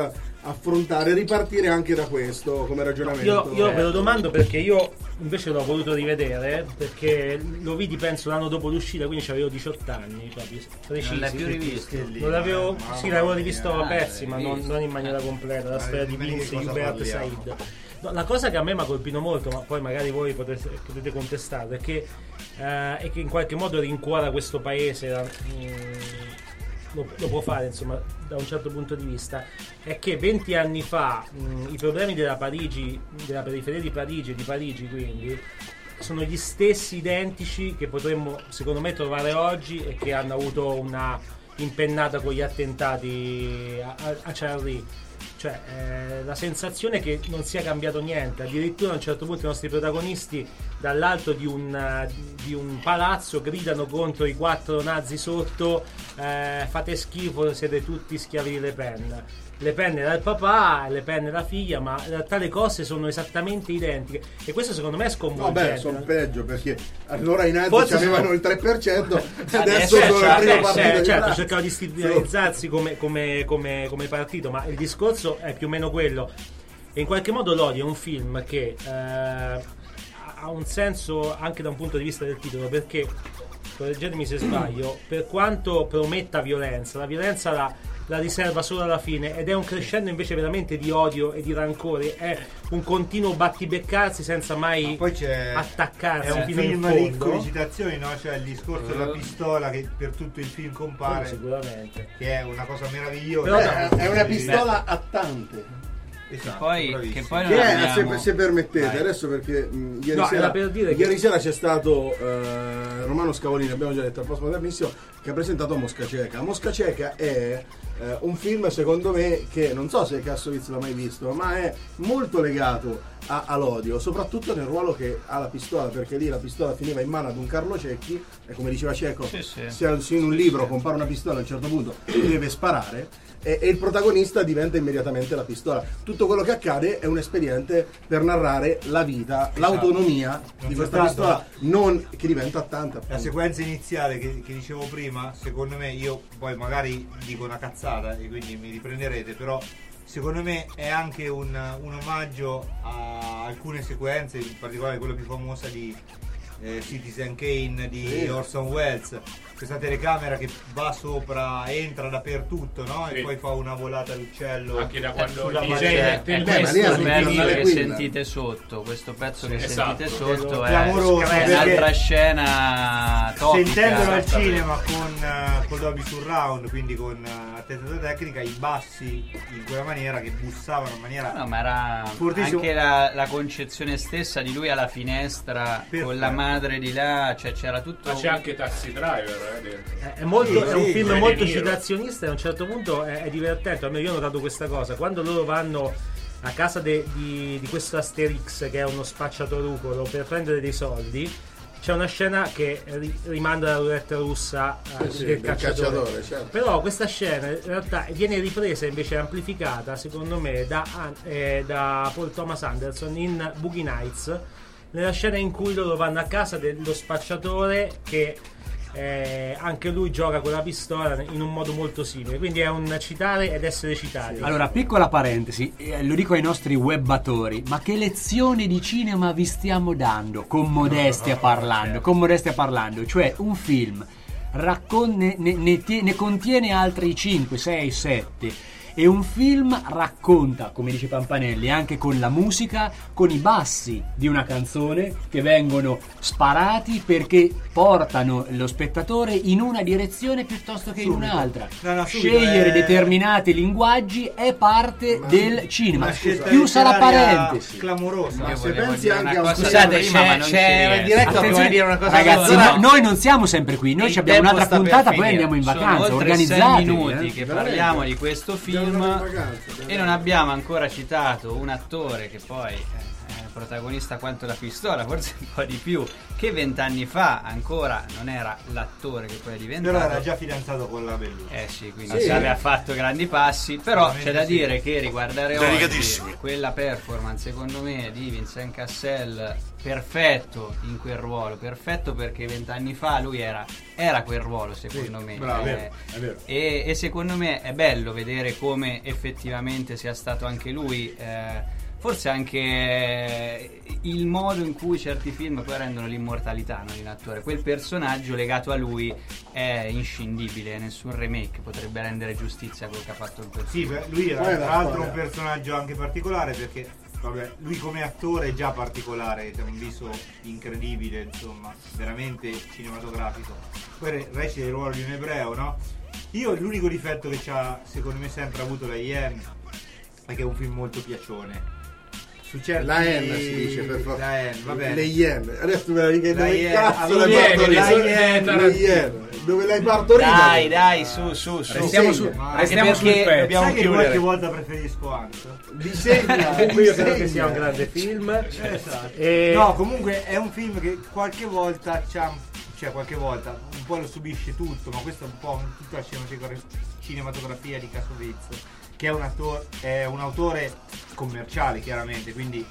S6: affrontare, ripartire anche da questo come ragionamento.
S11: Io ve lo domando perché io invece l'ho voluto rivedere, perché lo vidi penso l'anno dopo l'uscita, quindi avevo 18 anni precisi.
S5: Non l'hai più rivisto?
S11: Non l'avevo, sì, l'avevo rivisto a pezzi, ma non in maniera completa, la storia di Vince e Hubert Said. No, la cosa che a me mi ha colpito molto, ma poi magari voi potete contestare, è che in qualche modo rincuora questo paese, lo può fare insomma da un certo punto di vista, è che 20 anni fa i problemi della periferia di Parigi quindi sono gli stessi identici che potremmo secondo me trovare oggi e che hanno avuto una impennata con gli attentati a Charlie. Cioè la sensazione è che non sia cambiato niente, addirittura a un certo punto i nostri protagonisti dall'alto di un palazzo gridano contro i 4 nazi sotto, fate schifo, siete tutti schiavi di Le Pen. Le Pen era il papà, Le Pen era la figlia, ma in realtà le cose sono esattamente identiche e questo secondo me è sconvolgente.
S6: Vabbè, sono peggio perché allora i nazi avevano il 3%, adesso sono il primo partito.
S11: Certo, cercano di istituzionalizzarsi come partito, ma il discorso è più o meno quello. E in qualche modo l'Odio è un film che ha un senso anche da un punto di vista del titolo, perché, correggetemi se sbaglio, per quanto prometta violenza, la violenza la riserva solo alla fine ed è un crescendo invece veramente di odio e di rancore, è un continuo battibeccarsi senza mai attaccarsi.
S10: È un
S11: fino
S10: film
S11: in
S10: ricco
S11: fondo.
S10: di citazioni, no? Cioè il discorso della pistola che per tutto il film compare,
S11: sicuramente,
S10: che è una cosa meravigliosa.
S6: È una pistola a tante.
S10: Esatto,
S5: che poi non abbiamo...
S6: se permettete, adesso perché ieri sera c'è stato Romano Scavolini, abbiamo già detto al Postmodernissimo, che ha presentato Mosca Cieca. Mosca Cieca è un film secondo me che non so se Kassovitz l'ha mai visto, ma è molto legato all'odio, soprattutto nel ruolo che ha la pistola, perché lì la pistola finiva in mano ad un Carlo Cecchi e come diceva Cecco, se in un libro compare una pistola a un certo punto deve sparare e il protagonista diventa immediatamente la pistola. Tutto quello che accade è un espediente per narrare la vita, l'autonomia di questa pistola, non che diventa tanta.
S10: La sequenza iniziale che dicevo prima, secondo me, io poi magari dico una cazzata e quindi mi riprenderete, però secondo me è anche un omaggio a alcune sequenze, in particolare quella più famosa di Citizen Kane di Orson Welles, questa telecamera che va sopra, entra dappertutto, no? E poi fa una volata d'uccello
S13: anche da quando
S5: il DJ questo bello che sentite sotto, questo pezzo che sentite sotto è un'altra scena topica.
S10: Sentendola al cinema con Dolby Surround, quindi con attenzione tecnica, i bassi in quella maniera che bussavano in maniera
S5: ma era
S10: fortissimo.
S5: Anche la concezione stessa di lui alla finestra con la madre di là, cioè c'era tutto.
S13: Ma c'è anche Taxi Driver
S11: è un film molto citazionista e a un certo punto è divertente. Almeno io ho notato questa cosa quando loro vanno a casa di questo Asterix che è uno spacciatorucolo per prendere dei soldi. C'è una scena che rimanda alla roulette russa del cacciatore.
S6: Certo.
S11: Però questa scena in realtà viene ripresa invece amplificata secondo me da Paul Thomas Anderson in Boogie Nights, nella scena in cui loro vanno a casa dello spacciatore che anche lui gioca con la pistola in un modo molto simile, quindi è un citare ed essere citati.
S4: Allora, piccola parentesi, lo dico ai nostri webbatori, ma che lezione di cinema vi stiamo dando con modestia parlando, cioè un film ne contiene altri 5, 6, 7 e un film racconta, come dice Pampanelli, anche con la musica, con i bassi di una canzone che vengono sparati perché portano lo spettatore in una direzione piuttosto che in un'altra. Scegliere determinati linguaggi è parte del cinema. Più sarà parentesi.
S10: Clamorosa.
S6: Ma se pensi anche a
S5: scusate, c'è in diretta che dire una cosa.
S4: Ragazzi, noi non siamo sempre qui, noi abbiamo un'altra puntata, poi andiamo in vacanza.
S5: Sono oltre 6 minuti che parliamo di questo film e non abbiamo ancora citato un attore che poi protagonista quanto la pistola, forse un po' di più, che 20 anni fa ancora non era l'attore che poi è diventato.
S10: Però era già fidanzato con la Bellucci.
S5: Sì, quindi sì, aveva fatto grandi passi, però c'è da dire che riguardare oggi quella performance secondo me di Vincent Cassel, perfetto in quel ruolo, perfetto perché 20 anni fa lui era quel ruolo secondo me.
S6: Bravo, è vero.
S5: E secondo me è bello vedere come effettivamente sia stato anche lui, forse anche il modo in cui certi film poi rendono l'immortalità, no, di un attore. Quel personaggio legato a lui è inscindibile, nessun remake potrebbe rendere giustizia a quello che ha fatto il personaggio.
S10: Sì, lui era tra l'altro un personaggio anche particolare perché lui come attore è già particolare, ha un viso incredibile, insomma, veramente cinematografico. Poi recita il ruolo di un ebreo, no? Io l'unico difetto che c'ha secondo me sempre avuto la Yen è che è un film molto piacione. Su certi...
S6: La N si dice per favore.
S10: La N, va bene.
S6: Le Yen. Adesso me la richiede dove cazzo
S10: le
S6: Yen. Dove l'hai partorita?
S5: Dai, su.
S4: Restiamo sul pezzo.
S10: Dobbiamo chiudere. Qualche volta preferisco anche.
S11: Disegna. Io credo che sia un grande film.
S10: Esatto. No, comunque è un film che qualche volta un po' lo subisce tutto, ma questo è un po' tutta la cinematografia di Kassovitz, che è un autore commerciale chiaramente, quindi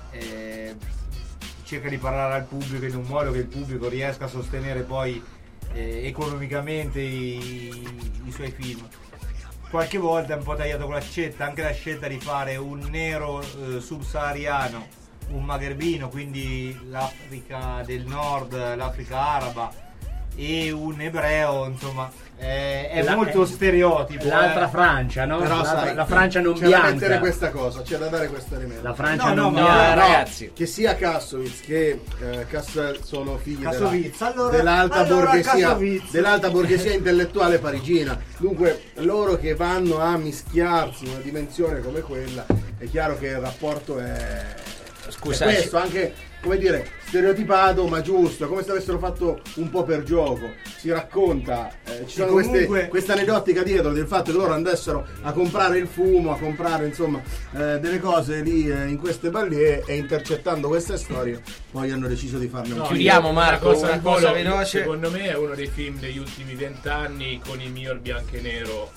S10: cerca di parlare al pubblico in un modo che il pubblico riesca a sostenere poi economicamente i suoi film. Qualche volta è un po' tagliato con l'accetta, anche la scelta di fare un nero subsahariano, un magherbino, quindi l'Africa del Nord, l'Africa araba, e un ebreo, insomma è molto stereotipo.
S4: L'altra Francia, no?
S6: Però
S4: la Francia non
S6: c'è
S4: bianca.
S6: da mettere questa cosa, c'è da dare questo elemento.
S4: La Francia non bianca,
S6: ragazzi. Che sia Kassovitz che Cassel sono figli dell'alta borghesia intellettuale parigina. Dunque loro che vanno a mischiarsi in una dimensione come quella, è chiaro che il rapporto è questo, anche come dire stereotipato ma giusto, come se avessero fatto un po' per gioco. Si racconta, ci sono questa aneddotica dietro del fatto che loro andassero a comprare il fumo, a comprare insomma delle cose lì in queste ballie, e intercettando queste storie poi hanno deciso di farne un film.
S8: Chiudiamo Marco, una cosa veloce.
S13: Secondo me è uno dei film degli ultimi 20 anni con il miglior bianco e nero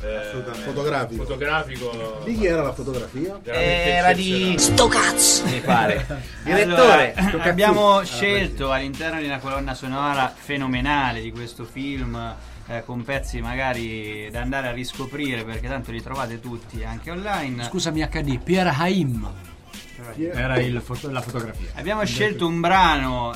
S13: fotografico.
S6: Di chi era la fotografia?
S8: Era di sto cazzo, mi pare.
S5: Direttore, abbiamo scelto all'interno di una colonna sonora fenomenale di questo film, con pezzi magari da andare a riscoprire, perché tanto li trovate tutti anche online.
S4: Scusami HD, Pierre Haim era la fotografia.
S5: Abbiamo scelto un brano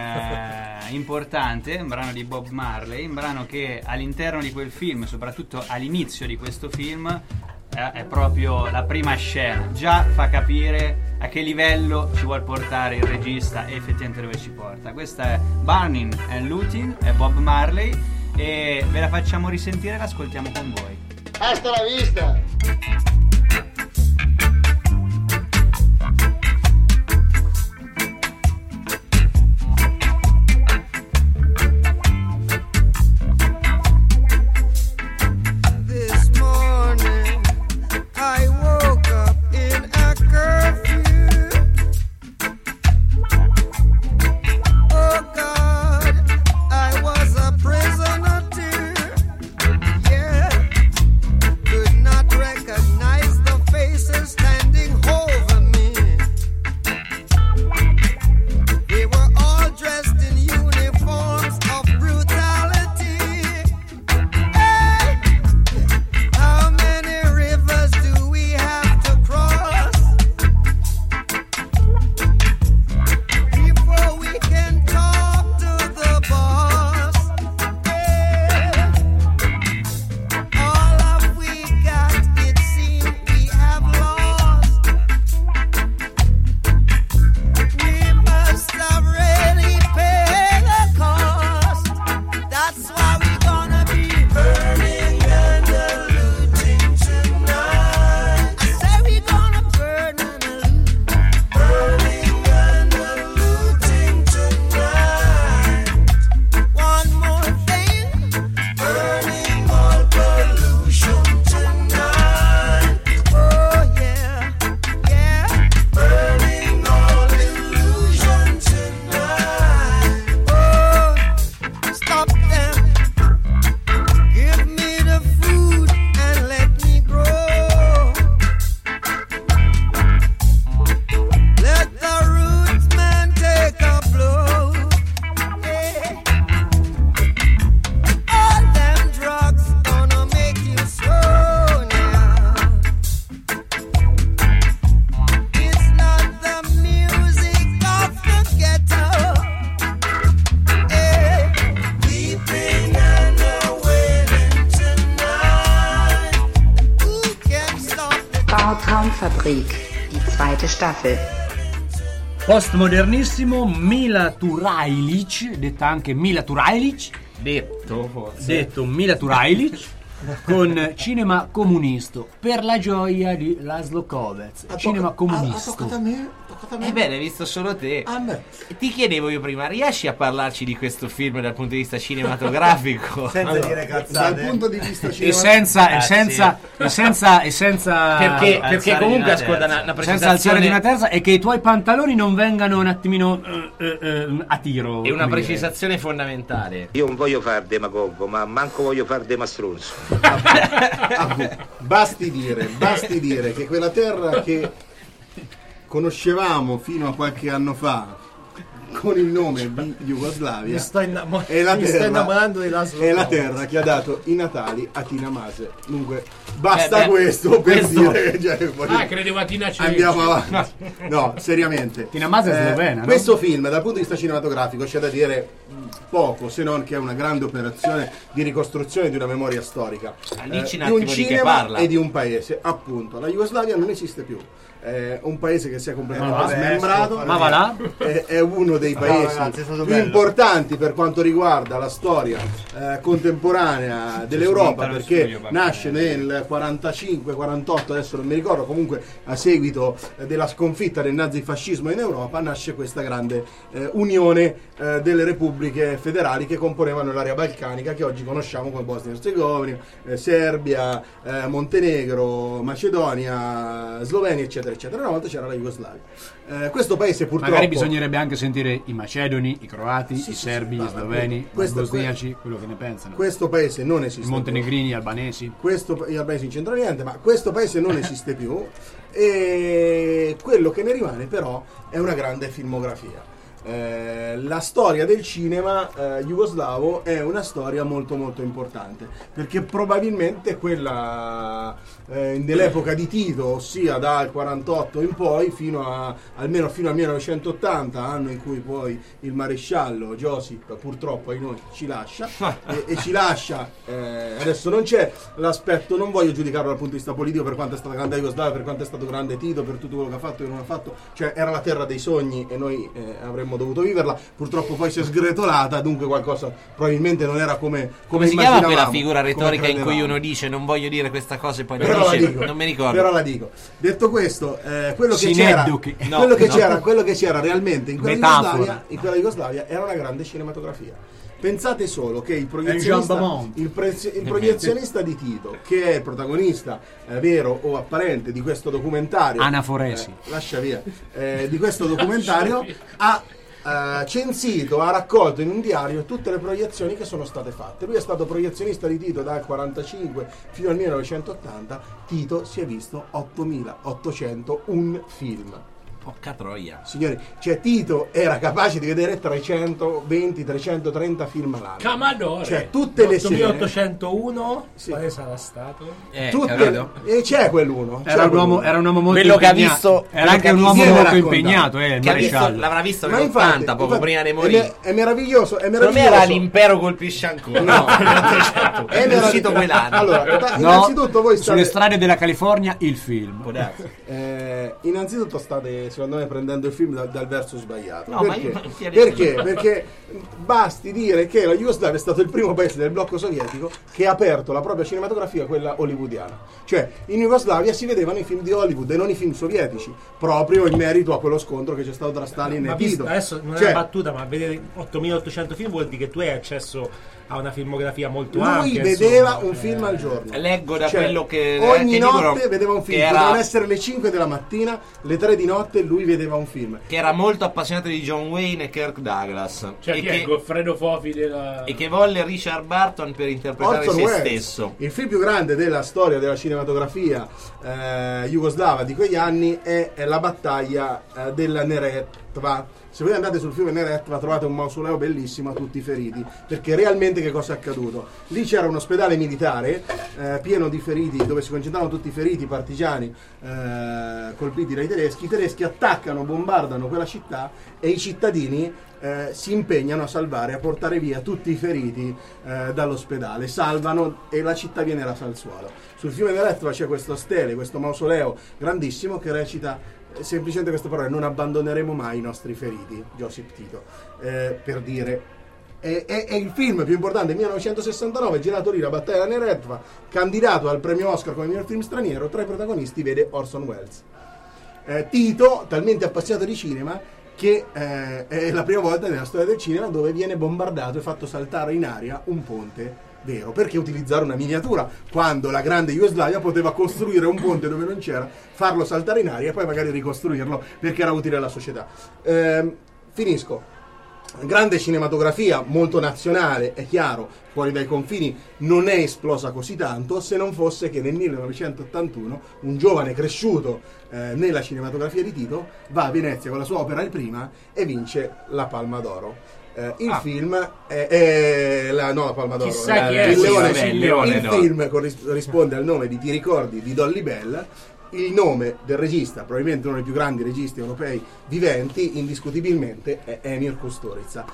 S5: importante, un brano di Bob Marley, un brano che all'interno di quel film, soprattutto all'inizio di questo film, è proprio la prima scena, già fa capire a che livello ci vuol portare il regista e effettivamente dove ci porta. Questa è Burning and Looting, è Bob Marley, e ve la facciamo risentire e l'ascoltiamo con voi.
S6: Hasta la vista!
S1: Recognize
S12: Traumfabrik, die zweite Staffel.
S4: Postmodernissimo Mila Turajlic, detta anche Mila Turajlic, detto Mila Turajlic, con Cinema Comunisto, per la gioia di Laszlo Kovacs. Cinema Comunisto.
S6: Toccato a me.
S8: Beh, l'hai visto solo te. Ti chiedevo io prima, riesci a parlarci di questo film dal punto di vista cinematografico?
S10: Senza dire cazzate.
S6: Dal punto di vista
S4: cinematografico. E senza
S8: perché comunque ascolta una precisazione,
S4: senza alzare di una terza, e che i tuoi pantaloni non vengano un attimino a tiro.
S8: E una precisazione fondamentale.
S9: Io non voglio far demagogo, ma manco voglio far demastronzo.
S6: Basti dire che quella terra che conoscevamo fino a qualche anno fa con il nome di Jugoslavia è la terra che ha dato i natali a Tina Mase. Dunque basta questo per dire
S13: credevo a Tina Cevic.
S6: Andiamo avanti. No, seriamente,
S4: Tina Mase è slovena,
S6: questo film dal punto di vista cinematografico c'è da dire poco, se non che è una grande operazione di ricostruzione di una memoria storica di un cinema e di un paese. Appunto, la Jugoslavia non esiste più. È un paese che si è completamente smembrato,
S4: ma va là.
S6: È uno dei paesi più importanti per quanto riguarda la storia contemporanea dell'Europa, perché nasce nel 45-48, adesso non mi ricordo, comunque a seguito della sconfitta del nazifascismo in Europa nasce questa grande unione delle repubbliche federali che componevano l'area balcanica che oggi conosciamo come Bosnia e Erzegovina, Serbia, Montenegro, Macedonia, Slovenia, eccetera eccetera. Una volta c'era la Jugoslavia. Questo paese purtroppo,
S4: magari bisognerebbe anche sentire i macedoni, i croati, i serbi, gli sloveni, i bosniaci, quello che ne pensano.
S6: Questo paese non esiste,
S4: i montenegrini, gli albanesi.
S6: Gli albanesi non c'entra niente, ma questo paese non esiste più, e quello che ne rimane però è una grande filmografia. La storia del cinema jugoslavo è una storia molto molto importante, perché probabilmente quella dell'epoca di Tito, ossia dal 48 in poi almeno fino al 1980, anno in cui poi il maresciallo Josip purtroppo ai noi ci lascia e ci lascia, adesso non c'è l'aspetto, non voglio giudicarlo dal punto di vista politico per quanto è stata grande Jugoslavia, per quanto è stato grande Tito, per tutto quello che ha fatto e non ha fatto, cioè era la terra dei sogni e noi avremmo dovuto viverla, purtroppo poi si è sgretolata, dunque qualcosa probabilmente non era come
S8: si chiama quella figura retorica in cui uno dice non voglio dire questa cosa e poi lo dice, non mi ricordo,
S6: però la dico. Detto questo, quello che c'era realmente in quella Jugoslavia era una grande cinematografia. Pensate solo che il proiezionista di Tito, che è il protagonista vero o apparente di questo documentario,
S4: Anaforesi,
S6: lascia via, di questo documentario, ha censito, ha raccolto in un diario tutte le proiezioni che sono state fatte. Lui è stato proiezionista di Tito dal 45 fino al 1980. Tito si è visto 8.801 film.
S8: Porca troia.
S6: Signori, cioè Tito era capace di vedere 320-330 film all'anno.
S11: Camadore.
S6: Cioè tutte le scene.
S11: 1801? Sì. Quale sarà stato?
S6: E c'è quell'uno.
S4: Era un uomo molto
S8: quello che ha visto.
S4: Era anche un uomo molto impegnato, il maresciallo.
S8: L'avrà visto nel 80, poco prima di morire.
S6: È meraviglioso.
S8: Per me era l'impero colpisce ancora. No, è uscito quell'anno.
S6: Allora, innanzitutto voi
S4: sulle strade della California il film.
S6: Innanzitutto state secondo me prendendo il film dal verso sbagliato.
S8: No,
S6: perché basti dire che la Jugoslavia è stato il primo paese del blocco sovietico che ha aperto la propria cinematografia, quella hollywoodiana. Cioè in Jugoslavia si vedevano i film di Hollywood e non i film sovietici, proprio in merito a quello scontro che c'è stato tra Stalin e Tito.
S11: Adesso non è una battuta, ma vedere 8.800 film vuol dire che tu hai accesso a una filmografia molto ampia.
S6: Lui vedeva un film al giorno.
S8: Leggo da quello che
S6: ogni notte vedeva un film. Potevano essere le 5 della mattina, le 3 di notte lui vedeva un film.
S8: Che era molto appassionato di John Wayne e Kirk Douglas.
S13: Cioè che Goffredo Fofi
S8: e che volle Richard Barton per interpretare se stesso.
S6: Il film più grande della storia della cinematografia jugoslava di quegli anni è la battaglia della Neretva, Se voi andate sul fiume Neretva trovate un mausoleo bellissimo a tutti i feriti, perché realmente che cosa è accaduto? Lì c'era un ospedale militare pieno di feriti, dove si concentravano tutti i feriti partigiani colpiti dai tedeschi. I tedeschi attaccano, bombardano quella città e i cittadini si impegnano a salvare, a portare via tutti i feriti dall'ospedale, salvano e la città viene rasa al suolo. Sul fiume Neretva c'è questo stele, questo mausoleo grandissimo che recita semplicemente queste parole: non abbandoneremo mai i nostri feriti, Joseph Tito, per dire. È il film più importante, 1969, girato lì, La battaglia della Neretva, candidato al premio Oscar come miglior film straniero. Tra i protagonisti vede Orson Welles. Tito, talmente appassionato di cinema che è la prima volta nella storia del cinema dove viene bombardato e fatto saltare in aria un ponte vero. Perché utilizzare una miniatura quando la grande Jugoslavia poteva costruire un ponte dove non c'era, farlo saltare in aria e poi magari ricostruirlo perché era utile alla società. Finisco. Grande cinematografia, molto nazionale, è chiaro, fuori dai confini non è esplosa così tanto, se non fosse che nel 1981 un giovane cresciuto nella cinematografia di Tito va a Venezia con la sua opera Il Prima e vince la Palma d'Oro. Il film è la Palma d'Oro.
S11: Chissà chi è.
S6: Il Leone d'Oro. Film corrisponde al nome di Ti ricordi di Dolly Bell. Il nome del regista, probabilmente uno dei più grandi registi europei viventi, indiscutibilmente è Emir Kusturica.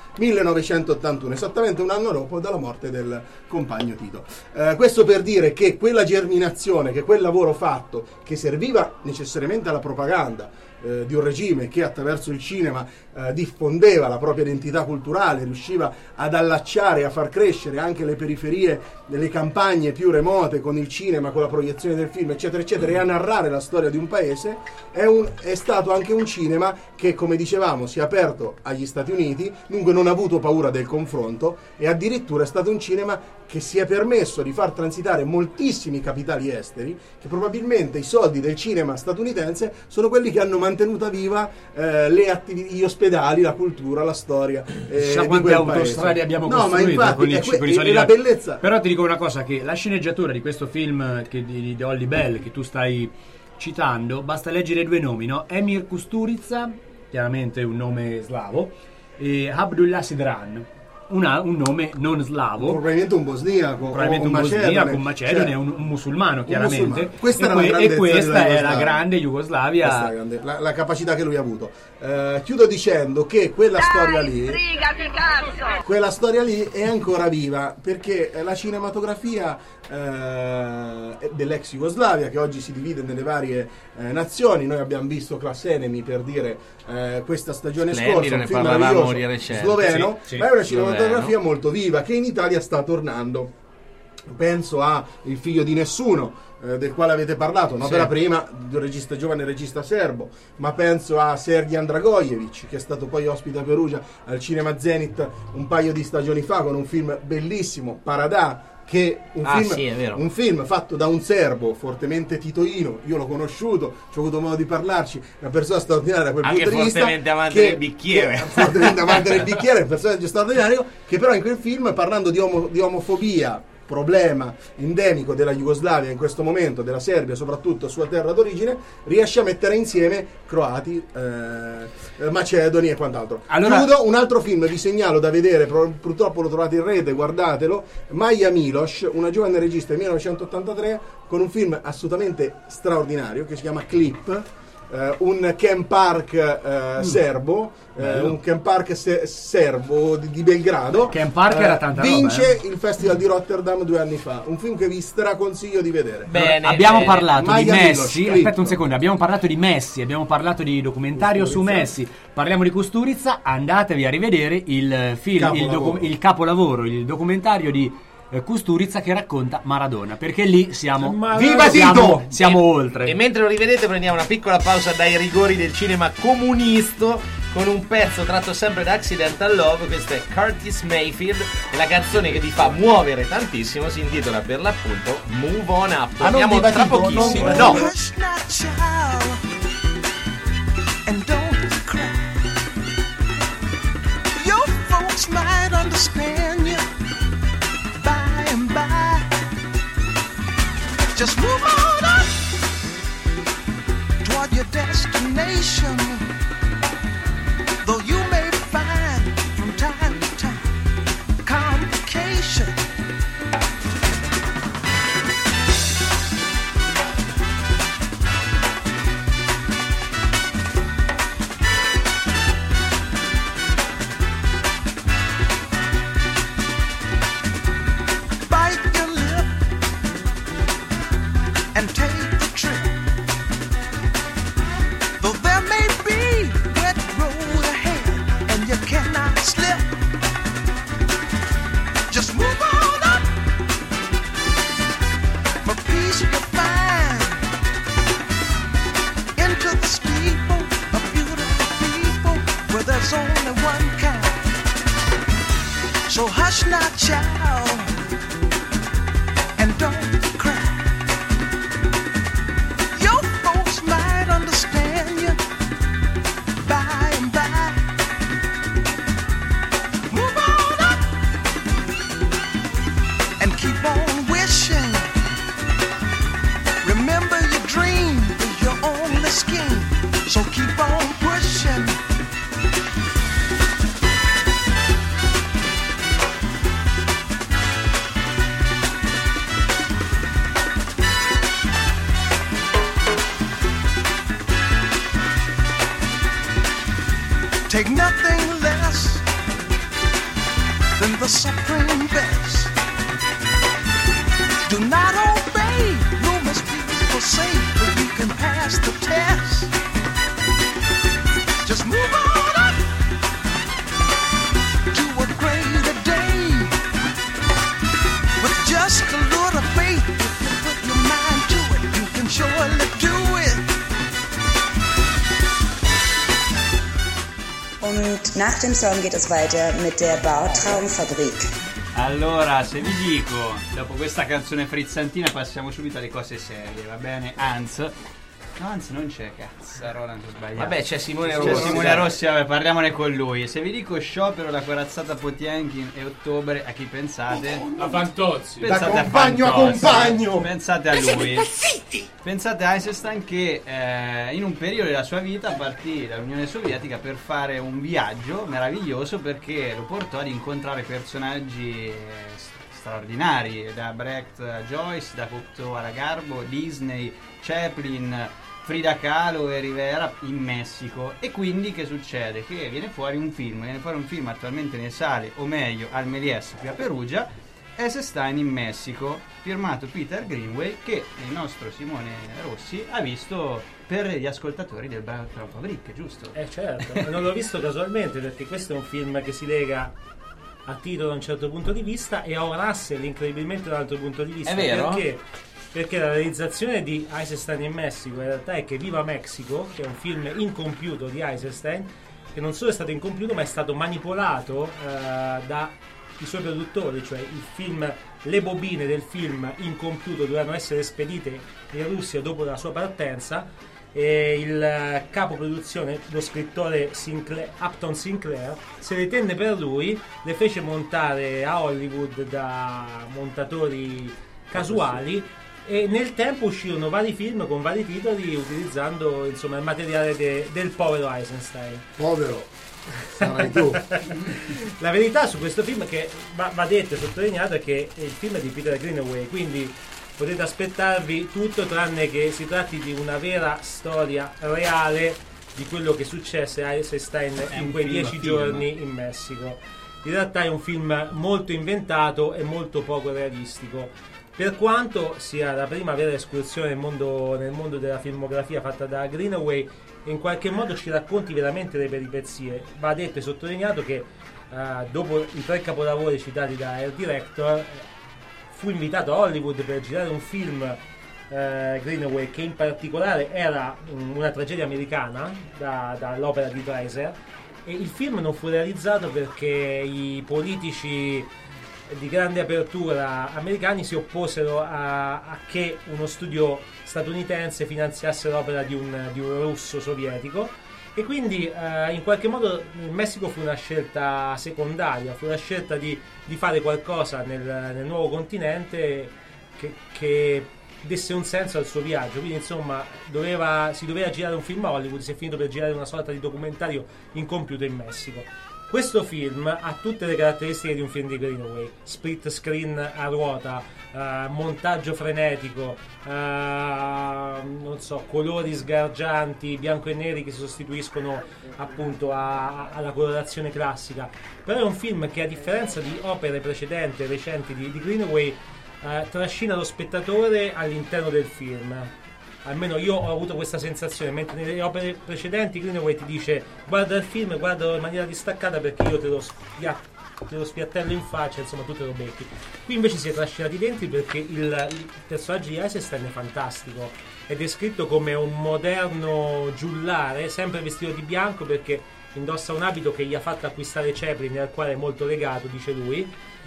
S6: 1981, esattamente un anno dopo dalla morte del compagno Tito. Questo per dire che quella germinazione, che quel lavoro fatto, che serviva necessariamente alla propaganda di un regime che attraverso il cinema diffondeva la propria identità culturale, riusciva ad allacciare e a far crescere anche le periferie delle campagne più remote con il cinema, con la proiezione del film, eccetera eccetera, e a narrare la storia di un paese, è stato anche un cinema che, come dicevamo, si è aperto agli Stati Uniti, dunque non ha avuto paura del confronto, e addirittura è stato un cinema che si è permesso di far transitare moltissimi capitali esteri, che probabilmente i soldi del cinema statunitense sono quelli che hanno mantenuta viva gli ospedali, la cultura, la storia
S4: di quante autostrade abbiamo costruito con i soldi.
S6: La bellezza.
S4: Però ti dico una cosa, che la sceneggiatura di questo film di Dolly Bell che tu stai citando, basta leggere due nomi, no? Emir Kusturica, chiaramente un nome slavo, e Abdullah Sidran, un nome non slavo,
S6: probabilmente un bosniaco,
S4: un macedone, cioè, un musulmano, chiaramente.
S6: Questa
S4: è la grande Jugoslavia,
S6: la capacità che lui ha avuto. Chiudo dicendo che quella storia lì è ancora viva, perché la cinematografia dell'ex Jugoslavia, che oggi si divide nelle varie nazioni, noi abbiamo visto Class Enemy, per dire, questa stagione scorsa, un film meraviglioso sloveno, ma è una cinematografia molto viva che in Italia sta tornando. Penso a Il figlio di nessuno, del quale avete parlato, un'opera prima di un regista giovane, regista serbo, ma penso a Sergej Dragojevic, che è stato poi ospite a Perugia al Cinema Zenit un paio di stagioni fa con un film bellissimo, Paradà, che un film fatto da un serbo fortemente titoino. Io l'ho conosciuto, ci ho avuto modo di parlarci, una persona straordinaria da quel punto di vista,
S8: fortemente amante del bicchiere,
S6: fortemente amante del bicchiere, un personaggio straordinario, che però in quel film, parlando di omofobia, problema endemico della Jugoslavia in questo momento, della Serbia soprattutto, sua terra d'origine, riesce a mettere insieme croati, macedoni e quant'altro. Chiudo, un altro film vi segnalo da vedere, purtroppo lo trovate in rete, guardatelo, Maja Miloš, una giovane regista del 1983, con un film assolutamente straordinario che si chiama Clip, un Ken Park serbo, un Ken Park serbo di Belgrado.
S4: Ken Park era tanta
S6: vince il Festival di Rotterdam 2 anni fa, un film che vi straconsiglio di vedere.
S4: Abbiamo parlato di Messi, aspetta un secondo, abbiamo parlato di Messi, abbiamo parlato di documentario su Messi, parliamo di Kusturica, andatevi a rivedere il film, il capolavoro, il documentario di Kusturica che racconta Maradona, perché lì siamo oltre.
S8: E mentre lo rivedete prendiamo una piccola pausa dai rigori del cinema comunista con un pezzo tratto sempre da Accidental Love. Questo è Curtis Mayfield e la canzone che vi fa muovere tantissimo si intitola per l'appunto Move On Up. Torniamo tra pochissimo.
S1: And don't cry. Your folks might understand you by and by. Just move on up toward your destination. Though you may So hush not, child, and don't cry. Your folks might understand you by and by. Move on up and keep on wishing. Remember your dream is your only scheme, so keep on pushing. Take nothing less than the supreme best. Do not obey, you must be forsaken, but you can pass the test. Just move on up to a greater day. With just a little faith, if you put your mind to it, you can surely do it.
S12: Und nach dem Song geht es weiter mit der Bar Traumfabrik.
S5: Allora, se vi dico, dopo questa canzone frizzantina passiamo subito alle cose serie, va bene? Anzi, non c'è, cazzarola, non ho sbagliato.
S8: Vabbè, c'è Simone Rossi.
S5: Simone Rossi, vabbè, parliamone con lui. Se vi dico sciopero la corazzata Potienghin e ottobre, a chi pensate?
S13: A Fantozzi.
S5: Pensate
S6: da compagno a compagno.
S5: Pensate a lui. Pensate a Eisenstein che in un periodo della sua vita partì dall'Unione Sovietica per fare un viaggio meraviglioso, perché lo portò ad incontrare personaggi straordinari, da Brecht a Joyce, da Cocteau alla Garbo, Disney, Chaplin, Frida Kahlo e Rivera in Messico. E quindi che succede? Che viene fuori un film attualmente nelle sale, o meglio al Méliès qui a Perugia, Eisenstein in Messico, firmato Peter Greenaway, che il nostro Simone Rossi ha visto per gli ascoltatori del Bar Traumfabrik, giusto?
S11: Certo, non l'ho visto casualmente, perché questo è un film che si lega a Tito da un certo punto di vista e a Russell incredibilmente da un altro punto di vista.
S8: È vero?
S11: Perché la realizzazione di Eisenstein in Messico in realtà è che Viva Mexico, che è un film incompiuto di Eisenstein, che non solo è stato incompiuto ma è stato manipolato da i suoi produttori, cioè il film, le bobine del film incompiuto dovevano essere spedite in Russia dopo la sua partenza, e il capo produzione, lo scrittore Upton Sinclair, se le tenne per lui, le fece montare a Hollywood da montatori casuali, e nel tempo uscirono vari film con vari titoli utilizzando insomma il materiale del povero Eisenstein.
S6: Povero sarai tu.
S11: La verità su questo film, che va detto e sottolineato, è che il film è di Peter Greenaway, quindi potete aspettarvi tutto tranne che si tratti di una vera storia reale di quello che successe a Eisenstein in quei 10 giorni in Messico. In realtà è un film molto inventato e molto poco realistico, per quanto sia la prima vera escursione nel mondo della filmografia fatta da Greenaway, e in qualche modo ci racconti veramente le peripezie. Va detto e sottolineato che dopo i 3 capolavori citati da Air Director, fu invitato a Hollywood per girare un film Greenaway, che in particolare era una tragedia americana dall'opera di Dreiser, e il film non fu realizzato perché i politici di grande apertura americani si opposero a che uno studio statunitense finanziasse l'opera di un russo sovietico, e quindi in qualche modo il Messico fu una scelta secondaria, fu la scelta di fare qualcosa nel nuovo continente che desse un senso al suo viaggio. Quindi insomma si doveva girare un film a Hollywood, si è finito per girare una sorta di documentario incompiuto in Messico. Questo film ha tutte le caratteristiche di un film di Greenaway: split screen a ruota, montaggio frenetico, non so, colori sgargianti, bianco e neri che si sostituiscono appunto alla colorazione classica. Però è un film che, a differenza di opere precedenti e recenti di Greenaway, trascina lo spettatore all'interno del film. Almeno io ho avuto questa sensazione, mentre nelle opere precedenti Greenaway ti dice guarda il film, guardalo in maniera distaccata perché io te lo sfiattello in faccia, insomma tu te lo becchi. Qui invece si è trascinati dentro perché il personaggio di Eisenstein è fantastico, è descritto come un moderno giullare, sempre vestito di bianco, perché indossa un abito che gli ha fatto acquistare Chaplin, al quale è molto legato, dice lui,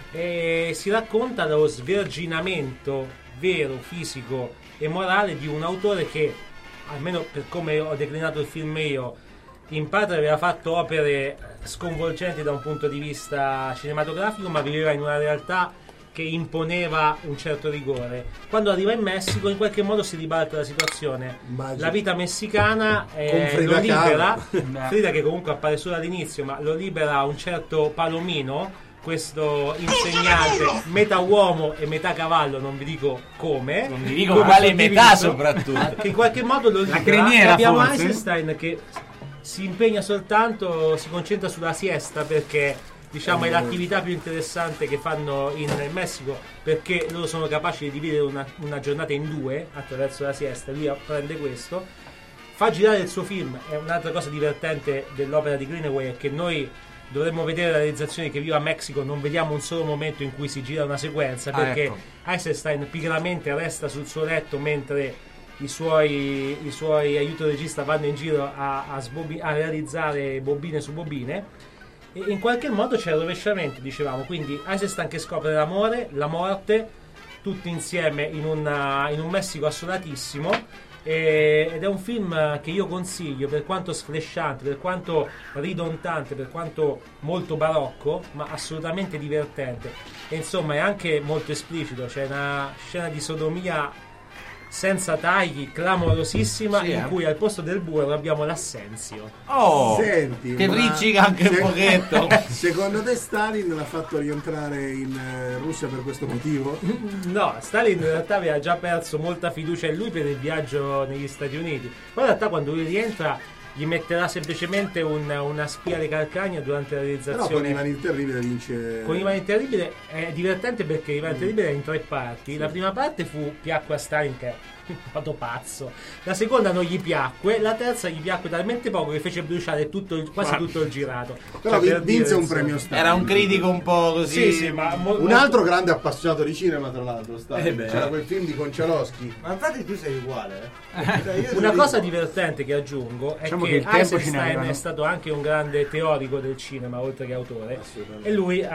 S11: e si racconta dello sverginamento vero, fisico e morale di un autore che, almeno per come ho declinato il film io, in parte aveva fatto opere sconvolgenti da un punto di vista cinematografico, ma viveva in una realtà che imponeva un certo rigore. Quando arriva in Messico in qualche modo si ribalta la situazione. La vita messicana lo libera, Frida che comunque appare solo all'inizio, ma lo libera un certo Palomino, questo insegnante metà uomo e metà cavallo, non vi dico come,
S8: non vi dico quale metà soprattutto,
S11: che in qualche modo lo libera.
S4: La criniera,
S11: abbiamo
S4: forse?
S11: Eisenstein che si impegna soltanto, si concentra sulla siesta, perché diciamo è l'attività più interessante che fanno in Messico, perché loro sono capaci di dividere una giornata in due attraverso la siesta. Lui apprende questo, fa girare il suo film. È un'altra cosa divertente dell'opera di Greenaway, è che noi dovremmo vedere la realizzazione che Viva Mexico, non vediamo un solo momento in cui si gira una sequenza, perché
S8: ecco.
S11: Eisenstein pigramente resta sul suo letto mentre i suoi aiuto-regista vanno in giro a realizzare bobine su bobine, e in qualche modo c'è il rovesciamento, dicevamo. Quindi Eisenstein che scopre l'amore, la morte, tutti insieme in un Messico assolatissimo, ed è un film che io consiglio, per quanto sflesciante, per quanto ridontante, per quanto molto barocco, ma assolutamente divertente. E insomma è anche molto esplicito, c'è una scena di sodomia senza tagli, clamorosissima, in cui al posto del burro abbiamo l'assenzio.
S8: Oh,
S6: senti,
S8: che riccica anche un pochetto.
S6: Secondo te Stalin l'ha fatto rientrare in Russia per questo motivo?
S11: No, Stalin in realtà aveva già perso molta fiducia in lui per il viaggio negli Stati Uniti. Poi in realtà quando lui rientra gli metterà semplicemente una spia alle calcagna durante la realizzazione.
S6: No, con Ivan il Terribile vince.
S11: Con Ivan il Terribile è divertente perché Ivan il Terribile è in 3 parti. La prima parte piacque a Stalin, che è un vado pazzo. La seconda non gli piacque. La terza gli piacque talmente poco che fece bruciare quasi tutto il girato.
S6: Però vinse un premio Stalin.
S8: Era un critico un po' così.
S11: Sì, ma
S6: un altro grande appassionato di cinema, tra l'altro, Stalin. C'era quel film di Konchalovsky.
S10: Ma infatti tu sei uguale.
S11: Una cosa divertente che aggiungo è
S4: diciamo
S11: che Eisenstein
S4: è
S11: è stato anche un grande teorico del cinema, oltre che autore, e lui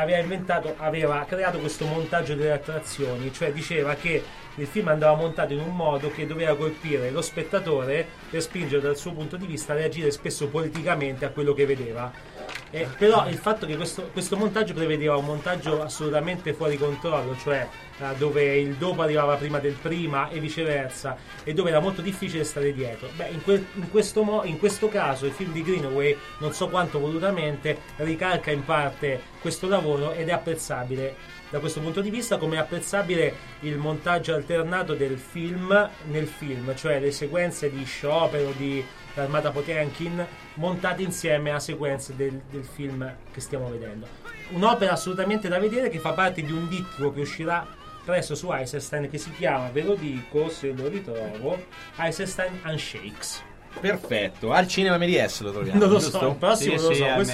S11: aveva creato questo montaggio delle attrazioni, cioè diceva che il film andava montato in un modo che doveva colpire lo spettatore per spingere dal suo punto di vista a reagire spesso politicamente a quello che vedeva. Però il fatto che questo montaggio prevedeva un montaggio assolutamente fuori controllo, cioè dove il dopo arrivava prima del prima e viceversa, e dove era molto difficile stare dietro. In questo caso il film di Greenaway, non so quanto volutamente, ricalca in parte questo lavoro ed è apprezzabile da questo punto di vista, come è apprezzabile il montaggio alternato del film nel film, cioè le sequenze di sciopero di Armata Potemkin montate insieme a sequenze del film che stiamo vedendo. Un'opera assolutamente da vedere, che fa parte di un dittico che uscirà presto su Eisenstein, che si chiama, ve lo dico se lo ritrovo, Eisenstein Unshakes.
S8: Perfetto, al cinema MDS lo troviamo.
S11: Non lo
S8: giusto?
S11: so, il prossimo non lo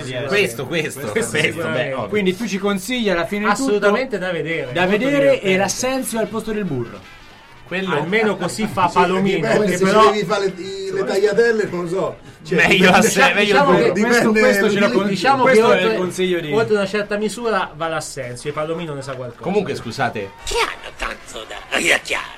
S11: so,
S8: questo. Beh,
S4: quindi tu ci consigli alla fine
S11: assolutamente
S4: di tutto,
S11: da vedere
S4: e l'assenzio al posto del burro.
S11: Quello almeno così fa Palomino,
S6: che se
S11: però
S6: devi fare le tagliatelle, non lo so, cioè,
S8: meglio
S4: questo ce lo
S11: diciamo
S4: questo
S11: che
S4: è il consiglio di
S11: oltre una certa misura va l'assenzio, e Palomino ne sa qualcosa.
S8: Comunque scusate,
S16: Che hanno tanto da chiacchiare?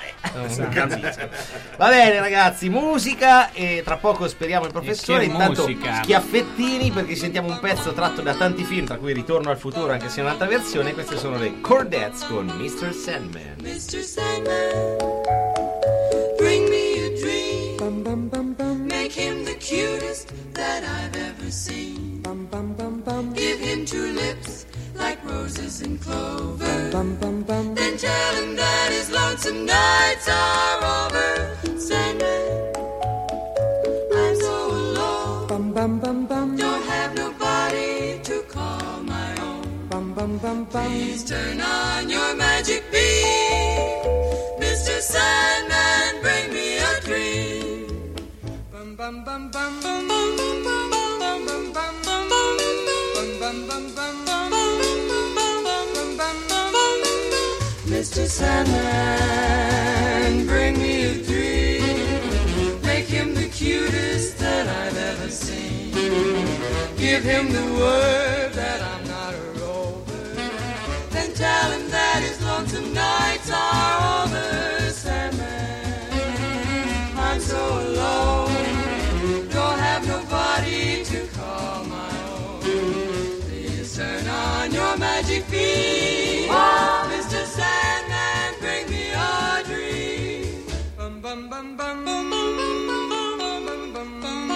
S8: va bene ragazzi, musica, e tra poco speriamo il professore. Intanto
S4: musica.
S8: Schiaffettini, perché sentiamo un pezzo tratto da tanti film, tra cui Ritorno al futuro, anche se è un'altra versione. Queste sono le Chordettes con Mr. Sandman.
S15: Mr. Sandman, bring me a dream. Make him the cutest that I've ever seen. Give him 2 lips like roses and clover. Then tell him that his lonesome nights are over. Sandman, I'm so alone. Don't have nobody to call my own. Please turn on your magic beam. Mr. Sandman, bring me a dream. Bum bum bum bum bum bum bum bum bum bum bum bum bum bum bum. Mr. Sandman, bring me a dream. Make him the cutest that I've ever seen. Give him the word that I'm not a rover. Then tell him that his lonesome nights are over. Sandman, I'm so alone. Don't have nobody to call my own. Please turn on your magic beam. Oh, Mr. Sandman, bring me a dream. Bum, bum, bum, bum, bum, bum, bum, bum, bum, bum.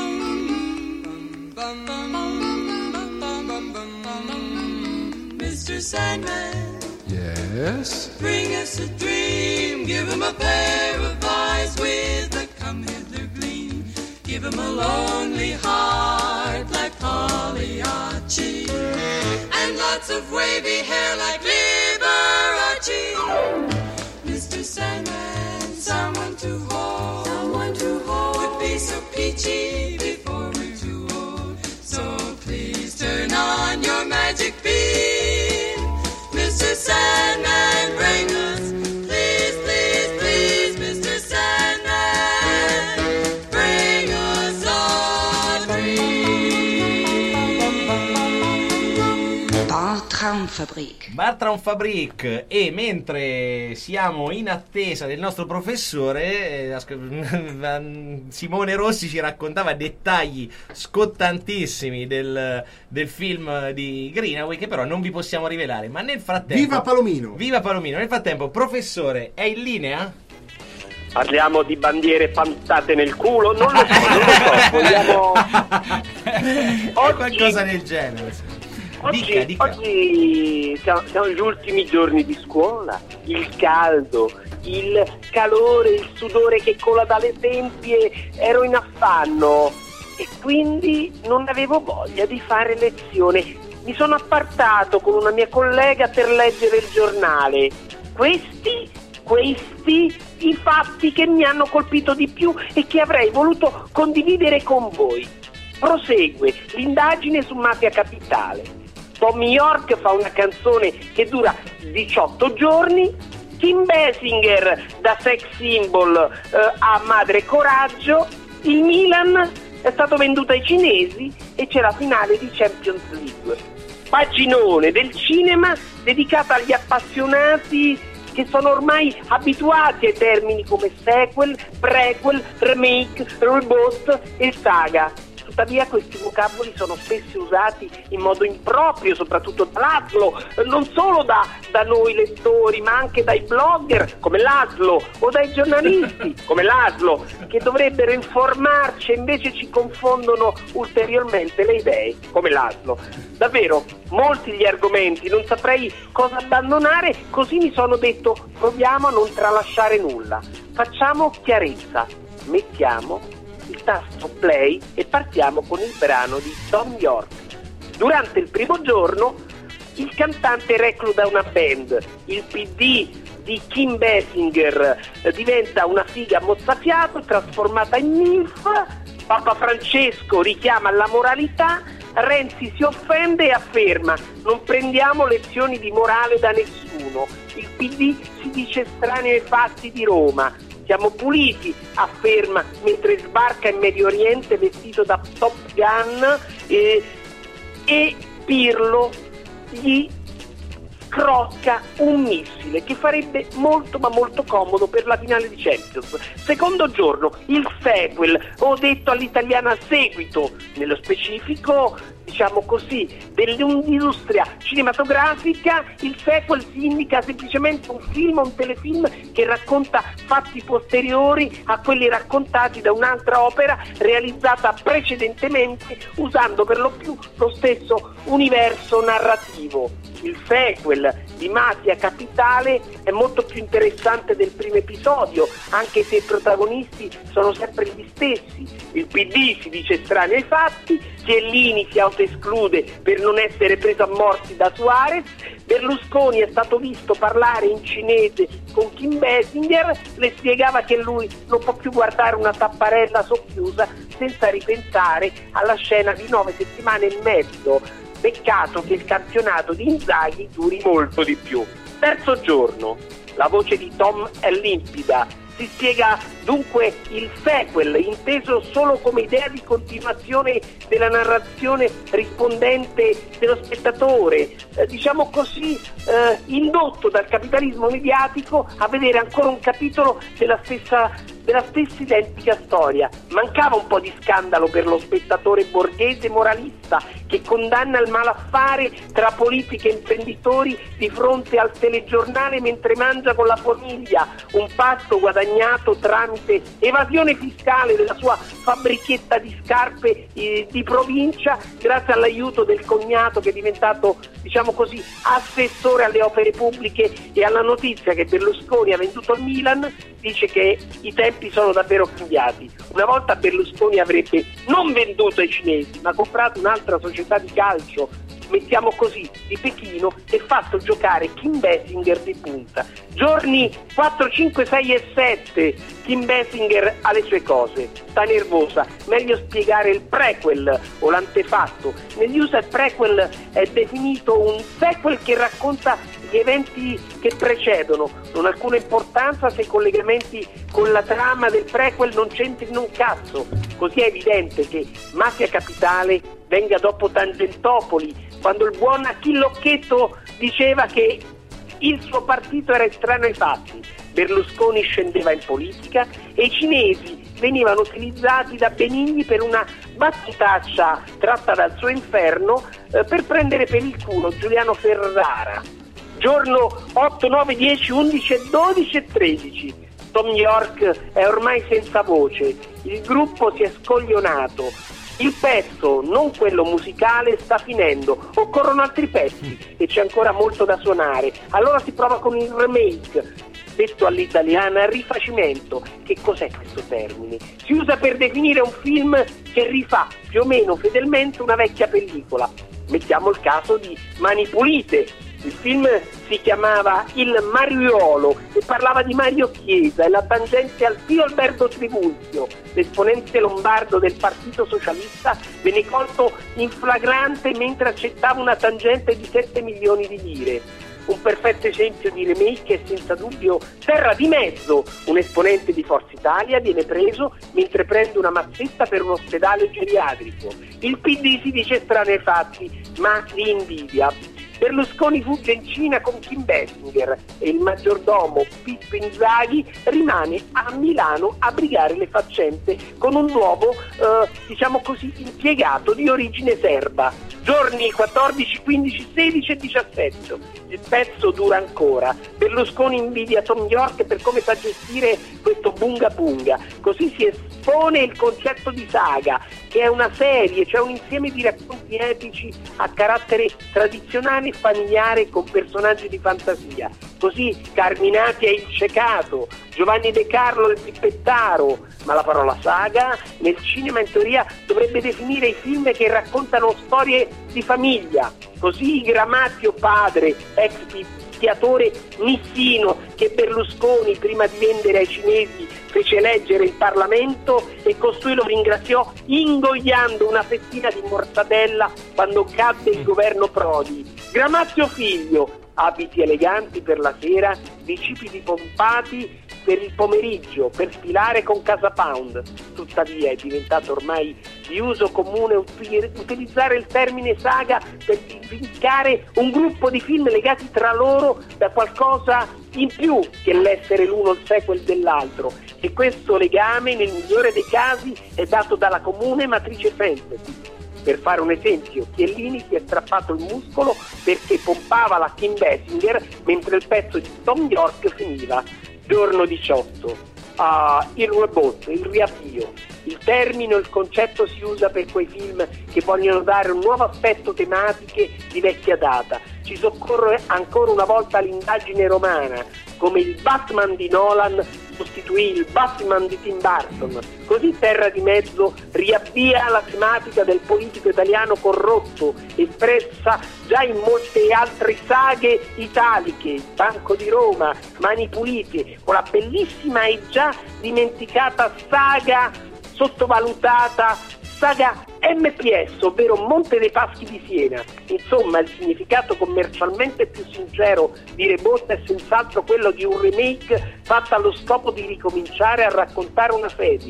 S15: Mr. Sandman,
S17: yes?
S15: Bring us a dream. Give him a pair of eyes with a come hither gleam. Give him a lonely heart like Pagliacci, and lots of wavy hair like Liberace. Mr. Sandman, someone to hold, would be so peachy before we're too old. So please turn on your magic beam, Mr. Sandman, bring us, please, please, please, Mr. Sandman, bring us a dream.
S12: Bar Traumfabrik.
S8: Bar Traumfabrik. E mentre siamo in attesa del nostro professore, Simone Rossi ci raccontava dettagli scottantissimi del film di Greenaway, che però non vi possiamo rivelare. Ma nel frattempo,
S6: viva Palomino! Viva
S8: Palomino! Nel frattempo, professore, è in linea?
S18: Parliamo di bandiere pantate nel culo? Non lo so, vogliamo...
S8: qualcosa del genere.
S18: Oggi siamo gli ultimi giorni di scuola, il caldo, il calore, il sudore che cola dalle tempie, ero in affanno e quindi non avevo voglia di fare lezione. Mi sono appartato con una mia collega per leggere il giornale. Questi i fatti che mi hanno colpito di più e che avrei voluto condividere con voi. Prosegue l'indagine su Mafia Capitale. Tommy York fa una canzone che dura 18 giorni, Kim Basinger da sex symbol a madre coraggio, il Milan è stato venduto ai cinesi e c'è la finale di Champions League. Paginone del cinema dedicata agli appassionati che sono ormai abituati ai termini come sequel, prequel, remake, reboot e saga. Tuttavia questi vocaboli sono spesso usati in modo improprio, soprattutto da Laszlo, non solo da noi lettori, ma anche dai blogger come Laszlo o dai giornalisti come Laszlo, che dovrebbero informarci e invece ci confondono ulteriormente le idee come Laszlo. Davvero, molti gli argomenti, non saprei cosa abbandonare, così mi sono detto proviamo a non tralasciare nulla. Facciamo chiarezza, mettiamo il tasto play e partiamo con il brano di Tom York. Durante il primo giorno il cantante recluta una band, il PD di Kim Basinger diventa una figa mozzafiato trasformata in ninfa, Papa Francesco richiama alla moralità, Renzi si offende e afferma non prendiamo lezioni di morale da nessuno, il PD si dice estraneo ai fatti di Roma. Siamo puliti, afferma mentre sbarca in Medio Oriente vestito da Top Gun e Pirlo gli crocca un missile che farebbe molto ma molto comodo per la finale di Champions. Secondo giorno, il sequel, o detto all'italiana seguito, nello specifico, diciamo così, dell'industria cinematografica, il sequel si indica semplicemente un film o un telefilm che racconta fatti posteriori a quelli raccontati da un'altra opera realizzata precedentemente usando per lo più lo stesso universo narrativo. Il sequel di Mafia Capitale è molto più interessante del primo episodio, anche se i protagonisti sono sempre gli stessi. Il PD si dice estraneo ai fatti, Chiellini si autoesclude per non essere preso a morsi da Suarez, Berlusconi è stato visto parlare in cinese con Kim Basinger, le spiegava che lui non può più guardare una tapparella socchiusa senza ripensare alla scena di 9 settimane e mezzo. Peccato che il campionato di Inzaghi duri molto di più. Terzo giorno, la voce di Tom è limpida. Si spiega dunque il sequel, inteso solo come idea di continuazione della narrazione rispondente dello spettatore, diciamo così, indotto dal capitalismo mediatico a vedere ancora un capitolo della stessa identica storia. Mancava un po' di scandalo per lo spettatore borghese moralista che condanna il malaffare tra politica e imprenditori di fronte al telegiornale mentre mangia con la famiglia un pasto guadagnato tramite evasione fiscale della sua fabbrichetta di scarpe di provincia, grazie all'aiuto del cognato che è diventato, diciamo così, assessore alle opere pubbliche, e alla notizia che Berlusconi ha venduto il Milan dice che i tempi sono davvero cambiati. Una volta Berlusconi avrebbe non venduto ai cinesi ma comprato un'altra società di calcio, mettiamo così, di Pechino, e fatto giocare Kim Basinger di punta. Giorni 4, 5, 6 e 7 Kim Basinger ha le sue cose, sta nervosa, meglio spiegare il prequel o l'antefatto. Negli USA il prequel è definito un sequel che racconta gli eventi che precedono, non ha alcuna importanza se i collegamenti con la trama del prequel non c'entrino un cazzo. Così è evidente che Mafia Capitale venga dopo Tangentopoli, quando il buon Achille Occhetto diceva che il suo partito era estraneo ai fatti. Berlusconi scendeva in politica e i cinesi venivano utilizzati da Benigni per una battutaccia tratta dal suo inferno per prendere per il culo Giuliano Ferrara. Giorno 8, 9, 10, 11, 12 e 13. Tom York è ormai senza voce, il gruppo si è scoglionato, il pezzo, non quello musicale, sta finendo, occorrono altri pezzi e c'è ancora molto da suonare. Allora si prova con il remake, detto all'italiana rifacimento. Che cos'è questo termine? Si usa per definire un film che rifà più o meno fedelmente una vecchia pellicola. Mettiamo il caso di Mani Pulite. Il film si chiamava Il Mariuolo e parlava di Mario Chiesa e la tangente al Pio Alberto Trivulzio, l'esponente lombardo del Partito Socialista, venne colto in flagrante mentre accettava una tangente di 7 milioni di lire. Un perfetto esempio di remake è senza dubbio Terra di Mezzo. Un esponente di Forza Italia viene preso mentre prende una mazzetta per un ospedale geriatrico. Il PD si dice strano ai fatti, ma li invidia. Berlusconi fugge in Cina con Kim Basinger e il maggiordomo Pippo Inzaghi rimane a Milano a brigare le faccende con un nuovo, diciamo così, impiegato di origine serba. Giorni 14, 15, 16 e 17. Il pezzo dura ancora. Berlusconi invidia Tom York per come sa gestire questo bunga bunga. Così si espone il concetto di saga, che è una serie, cioè un insieme di racconti epici a carattere tradizionale e familiare con personaggi di fantasia. Così Carminati è il Cecato, Giovanni De Carlo il Pippettaro, ma la parola saga nel cinema in teoria dovrebbe definire i film che raccontano storie di famiglia. Così Gramazio padre, ex picchiatore nissino, che Berlusconi prima di vendere ai cinesi fece eleggere il Parlamento e costui lo ringraziò ingoiando una fettina di mortadella quando cadde il governo Prodi. Gramazio figlio, abiti eleganti per la sera, bicipiti pompati per il pomeriggio, per sfilare con Casa Pound. Tuttavia è diventato ormai di uso comune utilizzare il termine saga per indicare un gruppo di film legati tra loro da qualcosa in più che l'essere l'uno il sequel dell'altro, e questo legame nel migliore dei casi è dato dalla comune matrice fantasy. Per fare un esempio, Chiellini si è strappato il muscolo perché pompava la Kim Basinger mentre il pezzo di Tom York finiva. Giorno 18. Il reboot, il riavvio. Il termine o il concetto si usa per quei film che vogliono dare un nuovo aspetto tematiche di vecchia data. Ci soccorre ancora una volta l'indagine romana, come il Batman di Nolan sostituì il Batman di Tim Burton. Così Terra di Mezzo riavvia la tematica del politico italiano corrotto, espressa già in molte altre saghe italiche, Banco di Roma, Mani Pulite, o la bellissima e già dimenticata saga sottovalutata, saga MPS, ovvero Monte dei Paschi di Siena. Insomma, il significato commercialmente più sincero di reboot è senz'altro quello di un remake fatto allo scopo di ricominciare a raccontare una serie.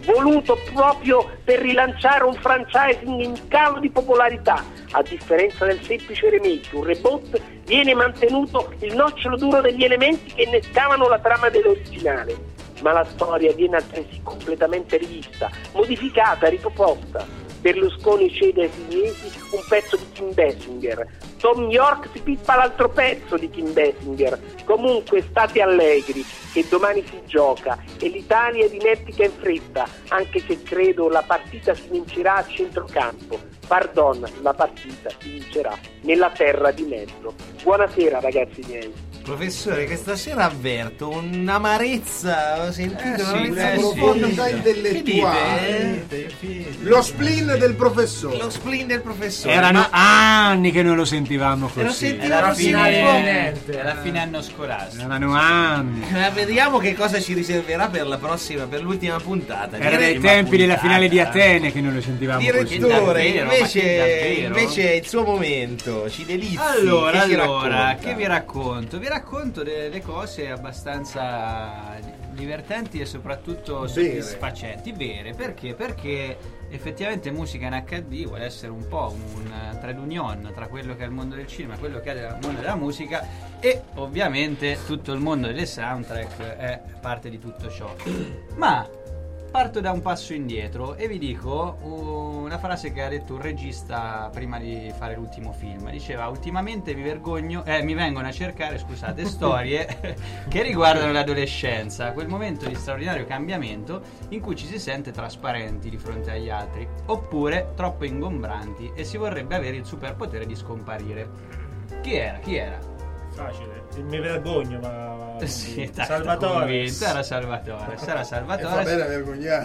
S18: voluto proprio per rilanciare un franchising in calo di popolarità. A differenza del semplice remake, un reboot, viene mantenuto il nocciolo duro degli elementi che innescavano la trama dell'originale, ma la storia viene altresì completamente rivista, modificata, riproposta. Berlusconi cede ai cinesi un pezzo di Kim Basinger, Tom York si pippa l'altro pezzo di Kim Basinger. Comunque state allegri che domani si gioca e l'Italia dimentica in fretta, anche se credo la partita si vincerà a centrocampo. Pardon, la partita si vincerà nella terra di mezzo. Buonasera ragazzi miei.
S8: Professore, questa sera avverto un'amarezza, ho sentito
S6: una profondità intellettuale. Lo spleen del professore.
S8: Lo spleen del professore.
S4: Erano anni che non lo sentivamo così.
S5: Era la fine anno scolastico.
S4: Erano anni.
S8: Vediamo che cosa ci riserverà per la prossima, per l'ultima puntata.
S4: Era dai tempi della finale di Atene che non lo sentivamo
S8: Direttore,
S4: così.
S8: invece è il suo momento, ci delizi.
S5: Allora, che vi racconto? Vi racconto delle cose abbastanza divertenti e soprattutto soddisfacenti, vere. Perché? Perché effettivamente musica in HD vuole essere un po' un trade union tra quello che è il mondo del cinema e quello che è il mondo della musica, e ovviamente tutto il mondo delle soundtrack è parte di tutto ciò. Ma parto da un passo indietro e vi dico una frase che ha detto un regista prima di fare l'ultimo film. Diceva: ultimamente mi vengono a cercare, scusate, storie che riguardano l'adolescenza, quel momento di straordinario cambiamento in cui ci si sente trasparenti di fronte agli altri, oppure troppo ingombranti e si vorrebbe avere il superpotere di scomparire. Chi era?
S11: Facile, mi vergogno, ma
S5: sì,
S11: Salvatore.
S5: Era Salvatore.
S6: Va bene a vergognare.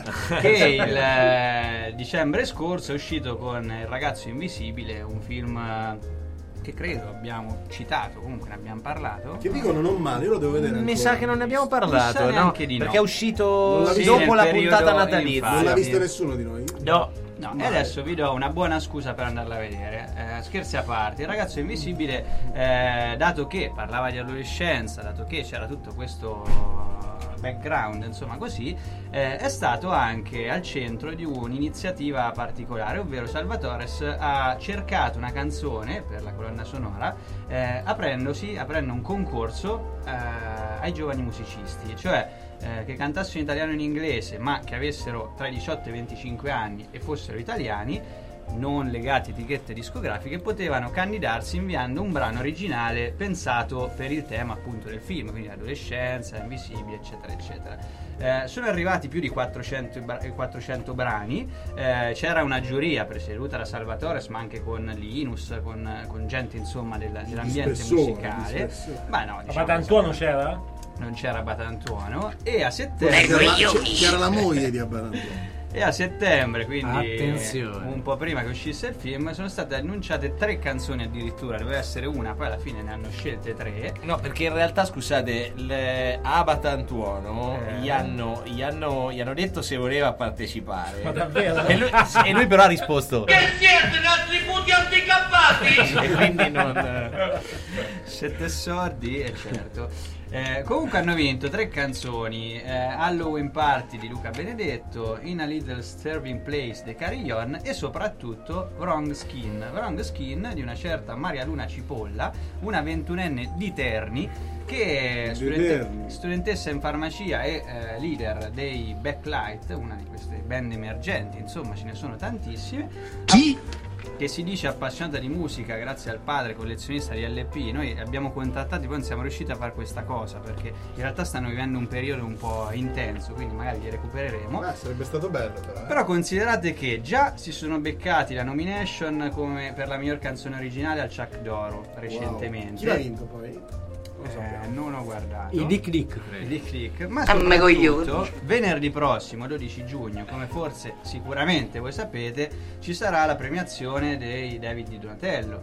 S5: Che il dicembre scorso è uscito con Il ragazzo invisibile, un film che credo abbiamo citato, comunque ne abbiamo parlato.
S6: Che dicono non male, io lo devo vedere ancora.
S8: Mi sa che non ne abbiamo parlato, no?
S5: Neanche di
S8: perché
S5: no.
S8: È uscito
S6: Sì,
S8: dopo la puntata natalizia.
S6: Non l'ha vista nessuno di noi?
S5: No, e adesso vi do una buona scusa per andarla a vedere. Scherzi a parte, Il ragazzo invisibile, dato che parlava di adolescenza, dato che c'era tutto questo background, insomma così, è stato anche al centro di un'iniziativa particolare, ovvero Salvatore ha cercato una canzone per la colonna sonora, aprendo un concorso ai giovani musicisti, cioè che cantassero in italiano e in inglese, ma che avessero tra i 18 e i 25 anni e fossero italiani, non legati a etichette discografiche, potevano candidarsi inviando un brano originale pensato per il tema appunto del film, quindi adolescenza, invisibile, eccetera eccetera. Sono arrivati più di 400 brani, c'era una giuria presieduta da Salvatore, ma anche con Linus, con gente insomma dell'ambiente musicale. Ma no, diciamo,
S11: Batantuono c'era?
S5: Non c'era Batantuono, e a settembre
S6: c'era la moglie di Batantuono.
S5: E a settembre, quindi
S8: attenzione,
S5: un po' prima che uscisse il film, sono state annunciate 3 canzoni addirittura. Doveva essere una, poi alla fine ne hanno scelte 3.
S8: No, perché in realtà, scusate, a Batantuono gli hanno detto se voleva partecipare.
S11: Ma davvero?
S8: E lui però ha risposto:
S16: che siete nostri puti anticappati?
S5: E quindi non 7 sordi, e certo. Comunque hanno vinto 3 canzoni, Halloween Party di Luca Benedetto, In a Little Disturbing Place di Carillon e soprattutto Wrong Skin di una certa Maria Luna Cipolla, una 21enne di Terni che è studentessa in farmacia e leader dei Backlight, una di queste band emergenti, insomma ce ne sono tantissime. Che si dice appassionata di musica grazie al padre collezionista di LP. Noi abbiamo contattati, poi non siamo riusciti a fare questa cosa perché in realtà stanno vivendo un periodo un po' intenso, quindi magari li recupereremo.
S6: Sarebbe stato bello
S5: però considerate che già si sono beccati la nomination come per la miglior canzone originale al Chuck d'Oro recentemente.
S6: Chi l'ha vinto poi?
S5: Non ho guardato
S4: I Dick Dick.
S5: Ma soprattutto venerdì prossimo 12 giugno, come forse sicuramente voi sapete, ci sarà la premiazione dei David di Donatello.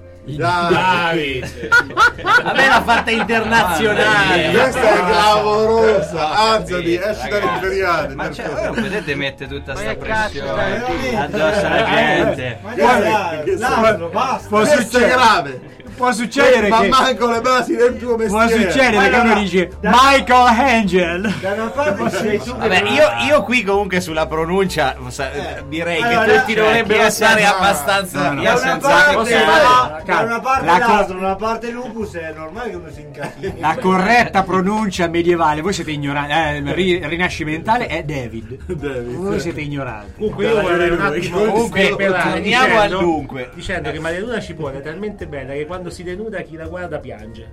S11: David
S8: a me l'ha fatta internazionale.
S6: Questa è clamorosa, anzi esci dall'imperiale.
S5: Ma voi non potete mettere tutta sta pressione addosso alla gente.
S6: Può succedere grave.
S4: può succedere
S6: ma
S4: che
S6: manco le basi del tuo mestiere.
S4: può succedere che uno dice Michael Angel.
S10: Da una parte sei tu.
S5: Vabbè, io qui comunque sulla pronuncia direi
S10: allora,
S5: che tutti dovrebbero stare abbastanza.
S10: Da una parte l'altro, una parte lupus, è normale che uno si incasini.
S4: La corretta pronuncia medievale, voi siete ignoranti, rinascimentale è David. Voi siete ignoranti.
S11: Comunque io vorrei un attimo
S5: torniamo al dunque,
S11: dicendo che Maria Luna Cipolla è talmente bella che quando si denuda chi la guarda piange.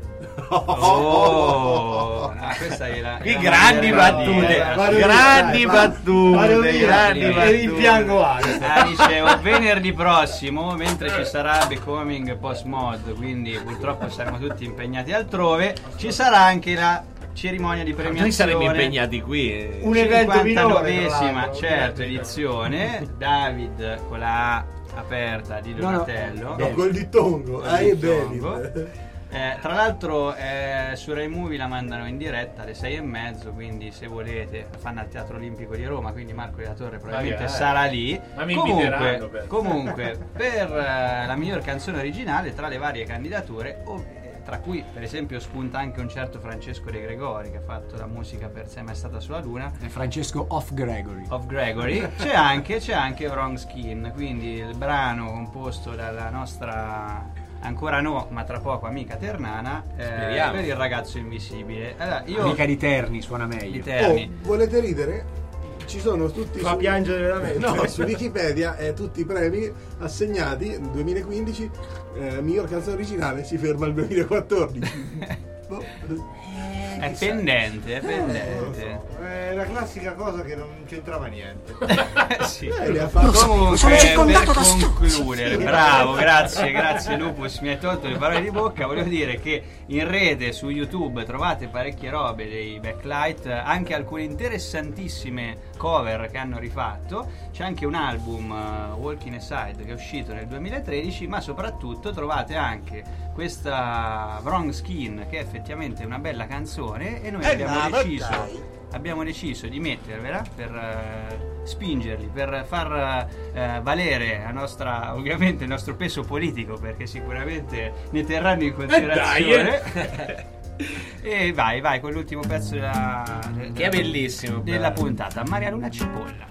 S5: Questa è la
S11: grandi battute,
S5: grandi battute.
S10: E rimpiango anche.
S5: Dicevo, venerdì prossimo, mentre ci sarà Becoming Post Mod, quindi purtroppo saremo tutti impegnati altrove, ci sarà anche la cerimonia di premiazione.
S8: Noi saremmo impegnati qui.
S10: Un evento minore,
S5: 59esima, certo, edizione. David con la A aperta di Donatello.
S6: No, col dittongo.
S5: Tra l'altro su Rai Movie la mandano in diretta alle 6:30, quindi se volete fanno al Teatro Olimpico di Roma, quindi Marco della Torre probabilmente sarà lì.
S11: Ma mi inviteranno
S5: comunque per la miglior canzone originale, tra le varie candidature, tra cui per esempio spunta anche un certo Francesco De Gregori che ha fatto la musica per Se mai stata sulla luna,
S4: Francesco of Gregory.
S5: c'è anche Wrong Skin, quindi il brano composto dalla nostra ancora no, ma tra poco amica Ternana, per il ragazzo invisibile. Allora,
S4: amica di Terni, suona meglio.
S5: Di Terni.
S6: Volete ridere? Ci sono tutti
S10: fa piangere veramente.
S6: No, su Wikipedia tutti i premi assegnati nel 2015, miglior canzone originale si ferma al 2014.
S5: È pendente.
S10: È la classica cosa che non c'entrava niente.
S5: Sì. Comunque, per concludere, bravo, grazie Lupus, mi hai tolto le parole di bocca. Volevo dire che in rete su YouTube trovate parecchie robe dei Backlight, anche alcune interessantissime cover che hanno rifatto. C'è anche un album, Walking Aside, che è uscito nel 2013, ma soprattutto trovate anche questa Wrong Skin, che è effettivamente una bella canzone, e noi abbiamo deciso di mettervela per spingerli, per far valere ovviamente il nostro peso politico, perché sicuramente ne terranno in considerazione. E vai con l'ultimo pezzo
S8: che è bellissimo
S5: della puntata, Maria Luna Cipolla.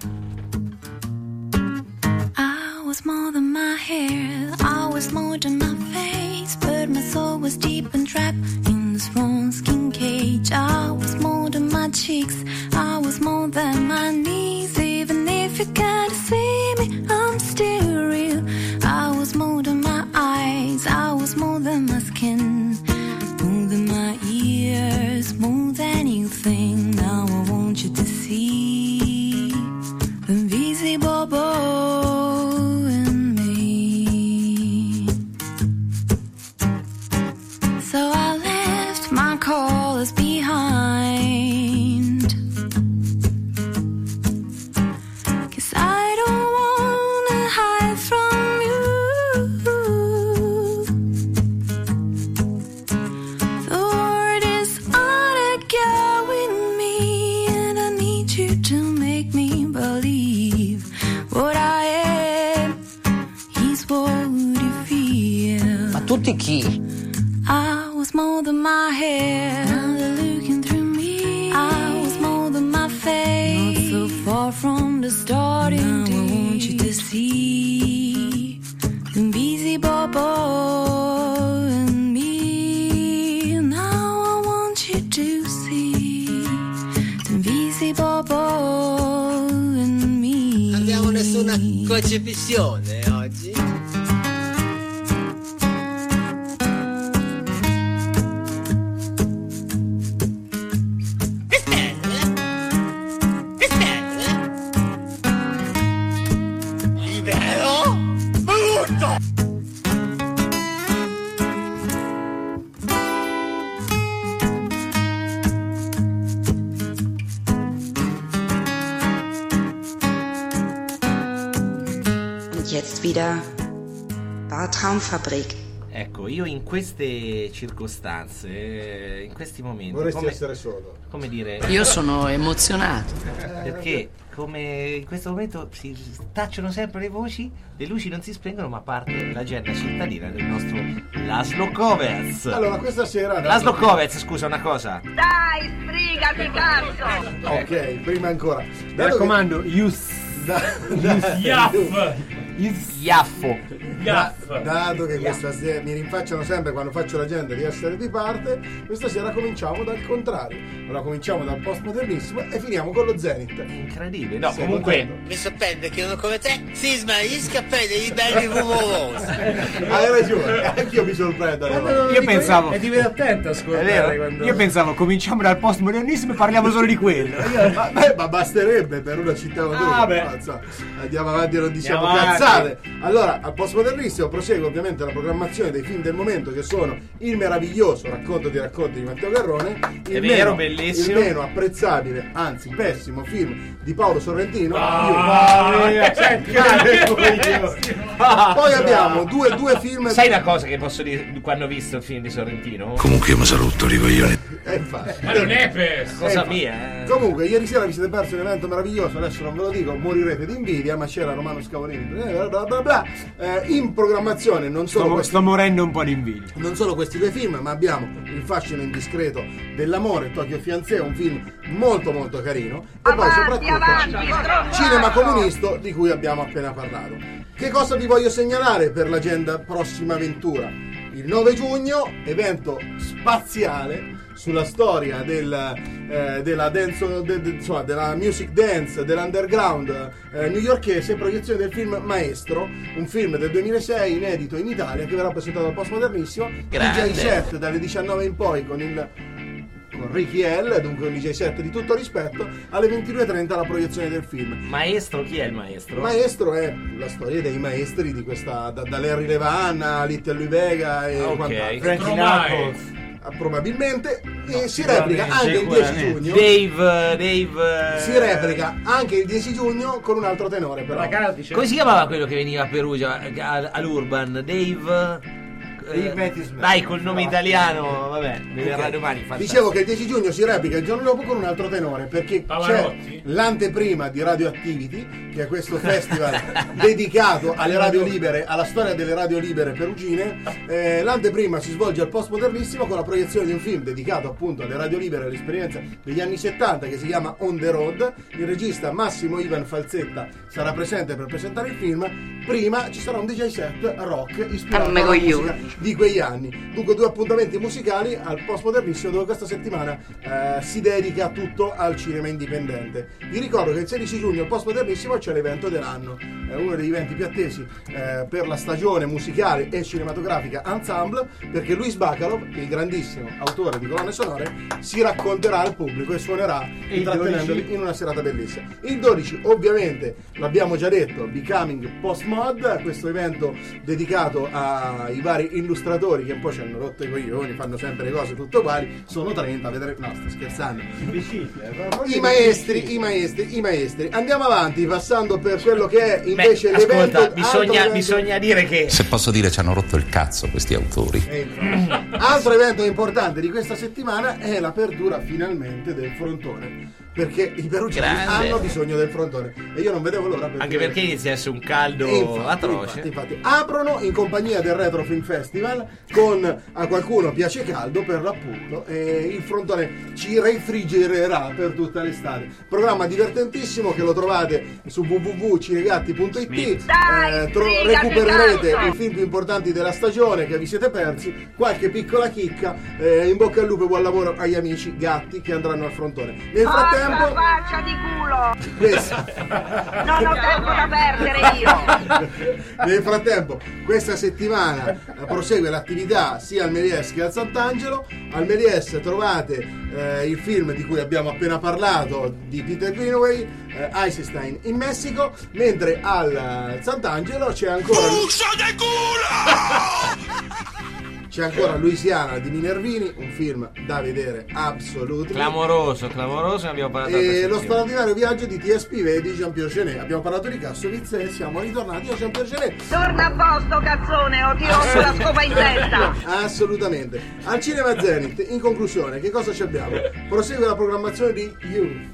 S15: I was more than my hair, I was more than my face, but my soul was deep and trapped in this wrong skin cage. I was more than my cheeks, I was more than my knees, even if you can't see me, I'm still real. I was more than my eyes, I was more than my skin, more than my ears, more than you think. Now I want you to see the invisible boy in me. So I left my colors behind, 'cause I don't wanna hide from you. The word is on a girl with me, and I need you to make me believe what I am is what you feel.
S17: Ma tutti chi?
S15: I was more than my hair, now they're looking through me. I was more than my face, not so far from the starting. Now I want you to see the invisible boy in me. Now I want you to see the invisible boy in me.
S17: Abbiamo nessuna crocifissione oggi.
S12: Und jetzt wieder Bar Traumfabrik.
S8: Ecco, io in queste circostanze, in questi momenti...
S6: Vorresti essere solo.
S8: Come dire...
S2: Io sono emozionato.
S8: Perché come in questo momento si tacciono sempre le voci, le luci non si spengono, ma parte l'agenda cittadina del nostro Laszlo Kovacs.
S6: Allora, questa sera...
S8: Laszlo Kovacs, scusa una cosa.
S7: Dai, sbrigati, cazzo!
S6: Ok, prima ancora.
S4: Mi raccomando,
S6: Dato che questa sera mi rinfacciano sempre quando faccio l'agenda di essere di parte, questa sera cominciamo dal contrario. Allora cominciamo dal postmodernissimo e finiamo con lo Zenith.
S8: Incredibile. No, comunque
S17: mi sorprende che uno come te si smarrisca a prendere i belli rumorosi.
S6: Hai ragione, anch'io mi sorprendo.
S4: Io pensavo
S11: è divertente ascoltare quando...
S4: Io pensavo cominciamo dal postmodernissimo e parliamo solo di quello.
S6: Ma basterebbe per una città andiamo avanti e non diciamo cazzate. Allora, al postmodernissimo prosegue ovviamente la programmazione dei film del momento, che sono il meraviglioso Racconto di racconti di Matteo Garrone, il meno apprezzabile, anzi pessimo film di Paolo Sorrentino. Poi abbiamo due film.
S8: Sai una cosa che posso dire quando ho visto il film di Sorrentino?
S19: Comunque io mi sono rotto i coglioni.
S13: Ma non è per
S8: cosa mia.
S6: Comunque ieri sera vi siete persi un evento meraviglioso, adesso non ve lo dico, morirete di invidia, ma c'era Romano Scavolini bla bla bla. In programmazione non solo
S4: sto morendo un po' di invidia.
S6: Non solo questi due film, ma abbiamo Il fascino indiscreto dell'amore, Tokyo Fiancé, un film molto molto carino, e poi soprattutto Cinema Comunisto, di cui abbiamo appena parlato. Che cosa vi voglio segnalare per l'agenda prossima avventura? Il 9 giugno, evento spaziale sulla storia della music dance, dell'underground newyorkese, proiezione del film Maestro, un film del 2006 inedito in Italia che verrà presentato al postmodernissimo. DJ set dalle 19 in poi con Ricky L, dunque un DJ set di tutto rispetto, alle 22:30 la proiezione del film.
S8: Maestro, chi è il maestro?
S6: Maestro è la storia dei maestri di questa, da Larry Levan a Little Louis Vega e quant'altro.
S4: Frankie Knuckles.
S6: Probabilmente, e si replica anche il 10 giugno.
S8: Dave
S6: si replica anche il 10 giugno con un altro tenore, però.
S8: Come si chiamava quello che veniva a Perugia all'Urban? Dave dai, col nome italiano, vabbè, mi verrà domani.
S6: Dicevo che il 10 giugno si replica il giorno dopo con un altro tenore, perché c'è l'anteprima di Radioactivity, che è questo festival dedicato alle radio libere, alla storia delle radio libere perugine. L'anteprima si svolge al postmodernissimo con la proiezione di un film dedicato appunto alle radio libere, all'esperienza degli anni 70, che si chiama On the Road. Il regista Massimo Ivan Falzetta sarà presente per presentare il film. Prima ci sarà un DJ set rock ispirato alla musica di quegli anni. Dunque 2 appuntamenti musicali al postmodernissimo, dove questa settimana si dedica tutto al cinema indipendente. Vi ricordo che il 16 giugno al postmodernissimo c'è l'evento dell'anno, uno degli eventi più attesi per la stagione musicale e cinematografica Ensemble, perché Luis Bacalov, il grandissimo autore di colonne sonore, si racconterà al pubblico e suonerà intrattenendoli in una serata bellissima. Il 12 ovviamente l'abbiamo già detto, Becoming Postmod, questo evento dedicato ai vari illustratori che un po' ci hanno rotto i coglioni, fanno sempre le cose tutte uguali, sono 30, vedrete, no, sto scherzando. I maestri. Andiamo avanti passando per quello che è invece l'evento.
S8: Ascolta, bisogna dire che,
S19: se posso dire, ci hanno rotto il cazzo questi autori.
S6: Altro evento importante di questa settimana è l'apertura finalmente del frontone, perché i perugini hanno bisogno del frontone e io non vedevo l'ora,
S8: anche perché inizia a essere un caldo atroce.
S6: Infatti aprono in compagnia del Retro Film Festival con A qualcuno piace caldo, per l'appunto, e il frontone ci refrigererà per tutta l'estate. Programma divertentissimo che lo trovate su www.cinegatti.it. Recupererete i film più importanti della stagione che vi siete persi, qualche piccola chicca, in bocca al lupo e buon lavoro agli amici gatti che andranno al frontone. Nel frattempo,
S7: faccia di culo! Non ho tempo da perdere io!
S6: Nel frattempo, questa settimana prosegue l'attività sia al Méliès che al Sant'Angelo. Al Méliès trovate il film di cui abbiamo appena parlato di Peter Greenaway, Eisenstein in Messico, mentre al Sant'Angelo c'è ancora C'è ancora Louisiana di Minervini, un film da vedere assolutamente.
S8: Clamoroso, ne abbiamo parlato.
S6: E lo straordinario viaggio di TSP di Jean-Pierre Jeunet. Abbiamo parlato di Kassovitz e siamo ritornati a Jean-Pierre Jeunet.
S7: Torna a posto, cazzone, o ti rompo la scopa in testa.
S6: Assolutamente. Al Cinema Zenith, in conclusione, che cosa ci abbiamo? Prosegue la programmazione di Youth.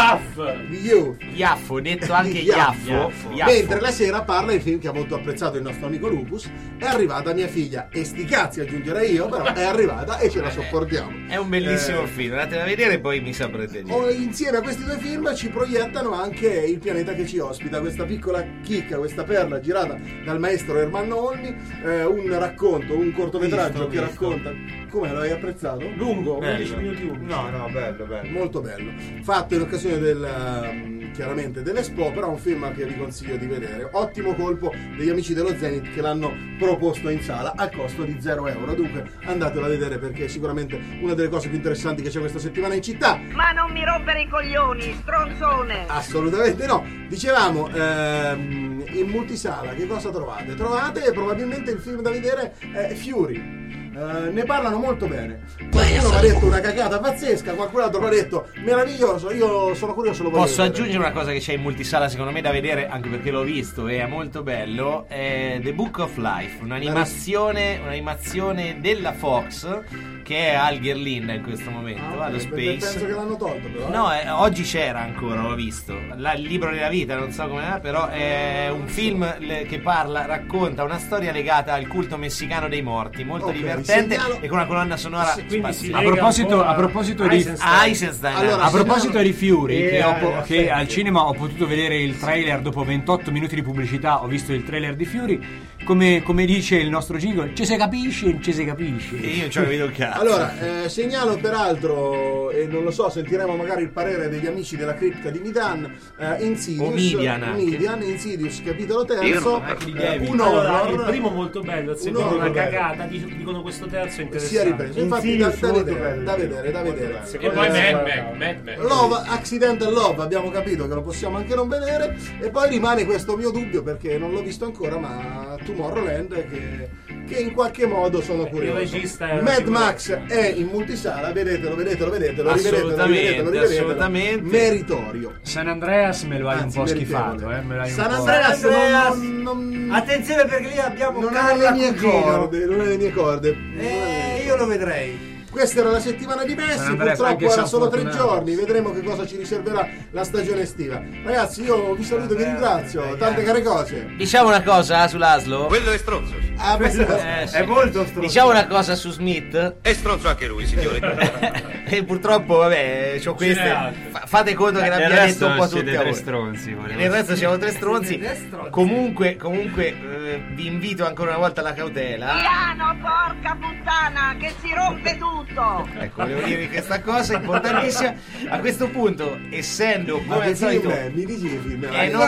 S8: Iaffo, detto anche Iaffo.
S6: Mentre la sera parla il film che ha molto apprezzato il nostro amico Lupus. È arrivata mia figlia, e sti cazzi aggiungerei io, però è arrivata e ce la sopportiamo.
S8: È un bellissimo film, andatela a vedere e poi mi saprete dire.
S6: Insieme a questi due film ci proiettano anche Il pianeta che ci ospita, questa piccola chicca, questa perla girata dal maestro Ermanno Olmi, un racconto, un cortometraggio che racconta. Come l'hai apprezzato?
S11: Lungo,
S6: bello.
S11: 11 minuti lungo.
S6: No, bello. Molto bello. Fatto in occasione chiaramente dell'Expo, però è un film che vi consiglio di vedere. Ottimo colpo degli amici dello Zenith che l'hanno proposto in sala al costo di €0. Dunque andatelo a vedere perché è sicuramente una delle cose più interessanti che c'è questa settimana in città.
S7: Ma non mi rompere i coglioni, stronzone!
S6: Assolutamente no. Dicevamo, in multisala che cosa trovate? Trovate probabilmente il film da vedere Fury. Ne parlano molto bene. Qualcuno mi ha detto una cagata pazzesca, qualcun altro mi ha detto meraviglioso. Io sono curioso, lo voglio
S8: Posso
S6: vedere.
S8: aggiungere una cosa che c'è in multisala secondo me da vedere, anche perché l'ho visto e è molto bello, è The Book of Life, un'animazione della Fox che è Al Gherlinda in questo momento allo Space.
S6: Penso che l'hanno tolto però.
S8: No, oggi c'era ancora, l'ho visto. Il libro della vita, non so come è, però è un film che racconta una storia legata al culto messicano dei morti, molto divertente e con una colonna sonora
S4: a proposito di
S8: Eisenstein.
S4: Allora, a proposito di Fury, che al cinema ho potuto vedere il trailer dopo 28 minuti di pubblicità, ho visto il trailer di Fury, come dice il nostro jingle, ci si capisce.
S8: E io ci vedo il cazzo.
S6: Allora, segnalo peraltro, e non lo so, sentiremo magari il parere degli amici della cripta di Midan, Insidious, capitolo terzo, un horror.
S11: Il primo molto bello, il secondo una cagata, dicono questo terzo interessante.
S6: Si è ripreso, infatti da vedere.
S13: E poi Mad
S6: Love, Accidental Love, abbiamo capito che lo possiamo anche non vedere, e poi rimane questo mio dubbio perché non l'ho visto ancora, ma Tomorrowland che in qualche modo sono curioso. Mad Max è in multisala, vedetelo, lo rivedete,
S8: assolutamente.
S6: Meritorio.
S4: San Andreas me lo hai un po' schifato,
S10: San Andreas non... Attenzione perché lì abbiamo
S6: non è le mie corde.
S10: Io lo vedrei.
S6: Questa era la settimana di Messi, purtroppo era solo 3 giorni, vedremo che cosa ci riserverà la stagione estiva. Ragazzi, io vi saluto e vi ringrazio, tante care cose.
S8: Diciamo una cosa sull'Aslo.
S9: Quello è stronzo.
S10: È molto stronzo.
S8: Diciamo una cosa su Smith.
S9: È stronzo anche lui, signore.
S8: E purtroppo, vabbè, c'ho queste. Fate conto che l'abbia detto un po' tutti a voi.
S4: Stronzi.
S8: Nel resto siamo 3 stronzi. Comunque, vi invito ancora una volta alla cautela.
S7: Piano, porca puttana, che si rompe tutto.
S8: Ecco, volevo dirvi questa cosa importantissima. A questo punto, essendo come al solito,
S6: mi dici il film?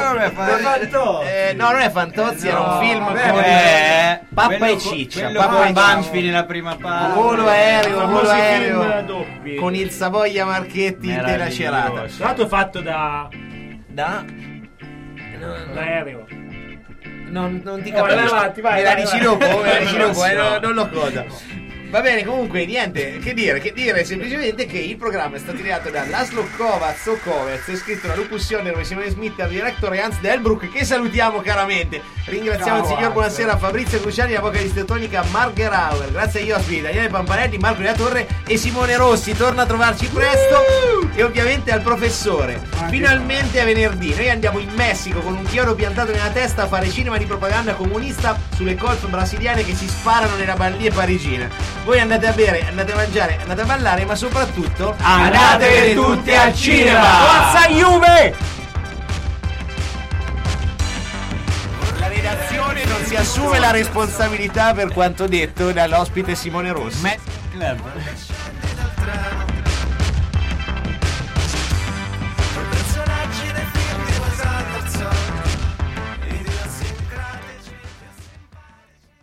S8: non è Fantozzi, era un film come Pappa e Ciccia,
S5: Pappa e Banfi nella prima parte,
S8: volo aereo con il Savoia Marchetti in tela cerata.
S11: Tra l'altro fatto da aereo.
S8: Non ti capisco. Me la dici dopo, non lo cosa. Va bene, comunque niente, che dire semplicemente che il programma è stato ideato da Laszlo Kovacs, scritto da Lupus Sionner e Simone Smith, al direttore Hans Delbruck, che salutiamo caramente. Ringraziamo il signor Buonasera, Fabrizio Cruciani, la vocalista tonica Margerauer, grazie agli ospiti Daniele Pampanelli, Marco della Torre e Simone Rossi. Torna a trovarci presto e ovviamente al professore. Finalmente a venerdì noi andiamo in Messico con un chiodo piantato nella testa a fare cinema di propaganda comunista sulle colf brasiliane che si sparano nella banlieue parigina. Voi andate a bere, andate a mangiare, andate a ballare, ma soprattutto
S4: andate tutti al cinema! Forza Juve!
S8: La redazione non si assume la responsabilità per quanto detto dall'ospite Simone Rossi.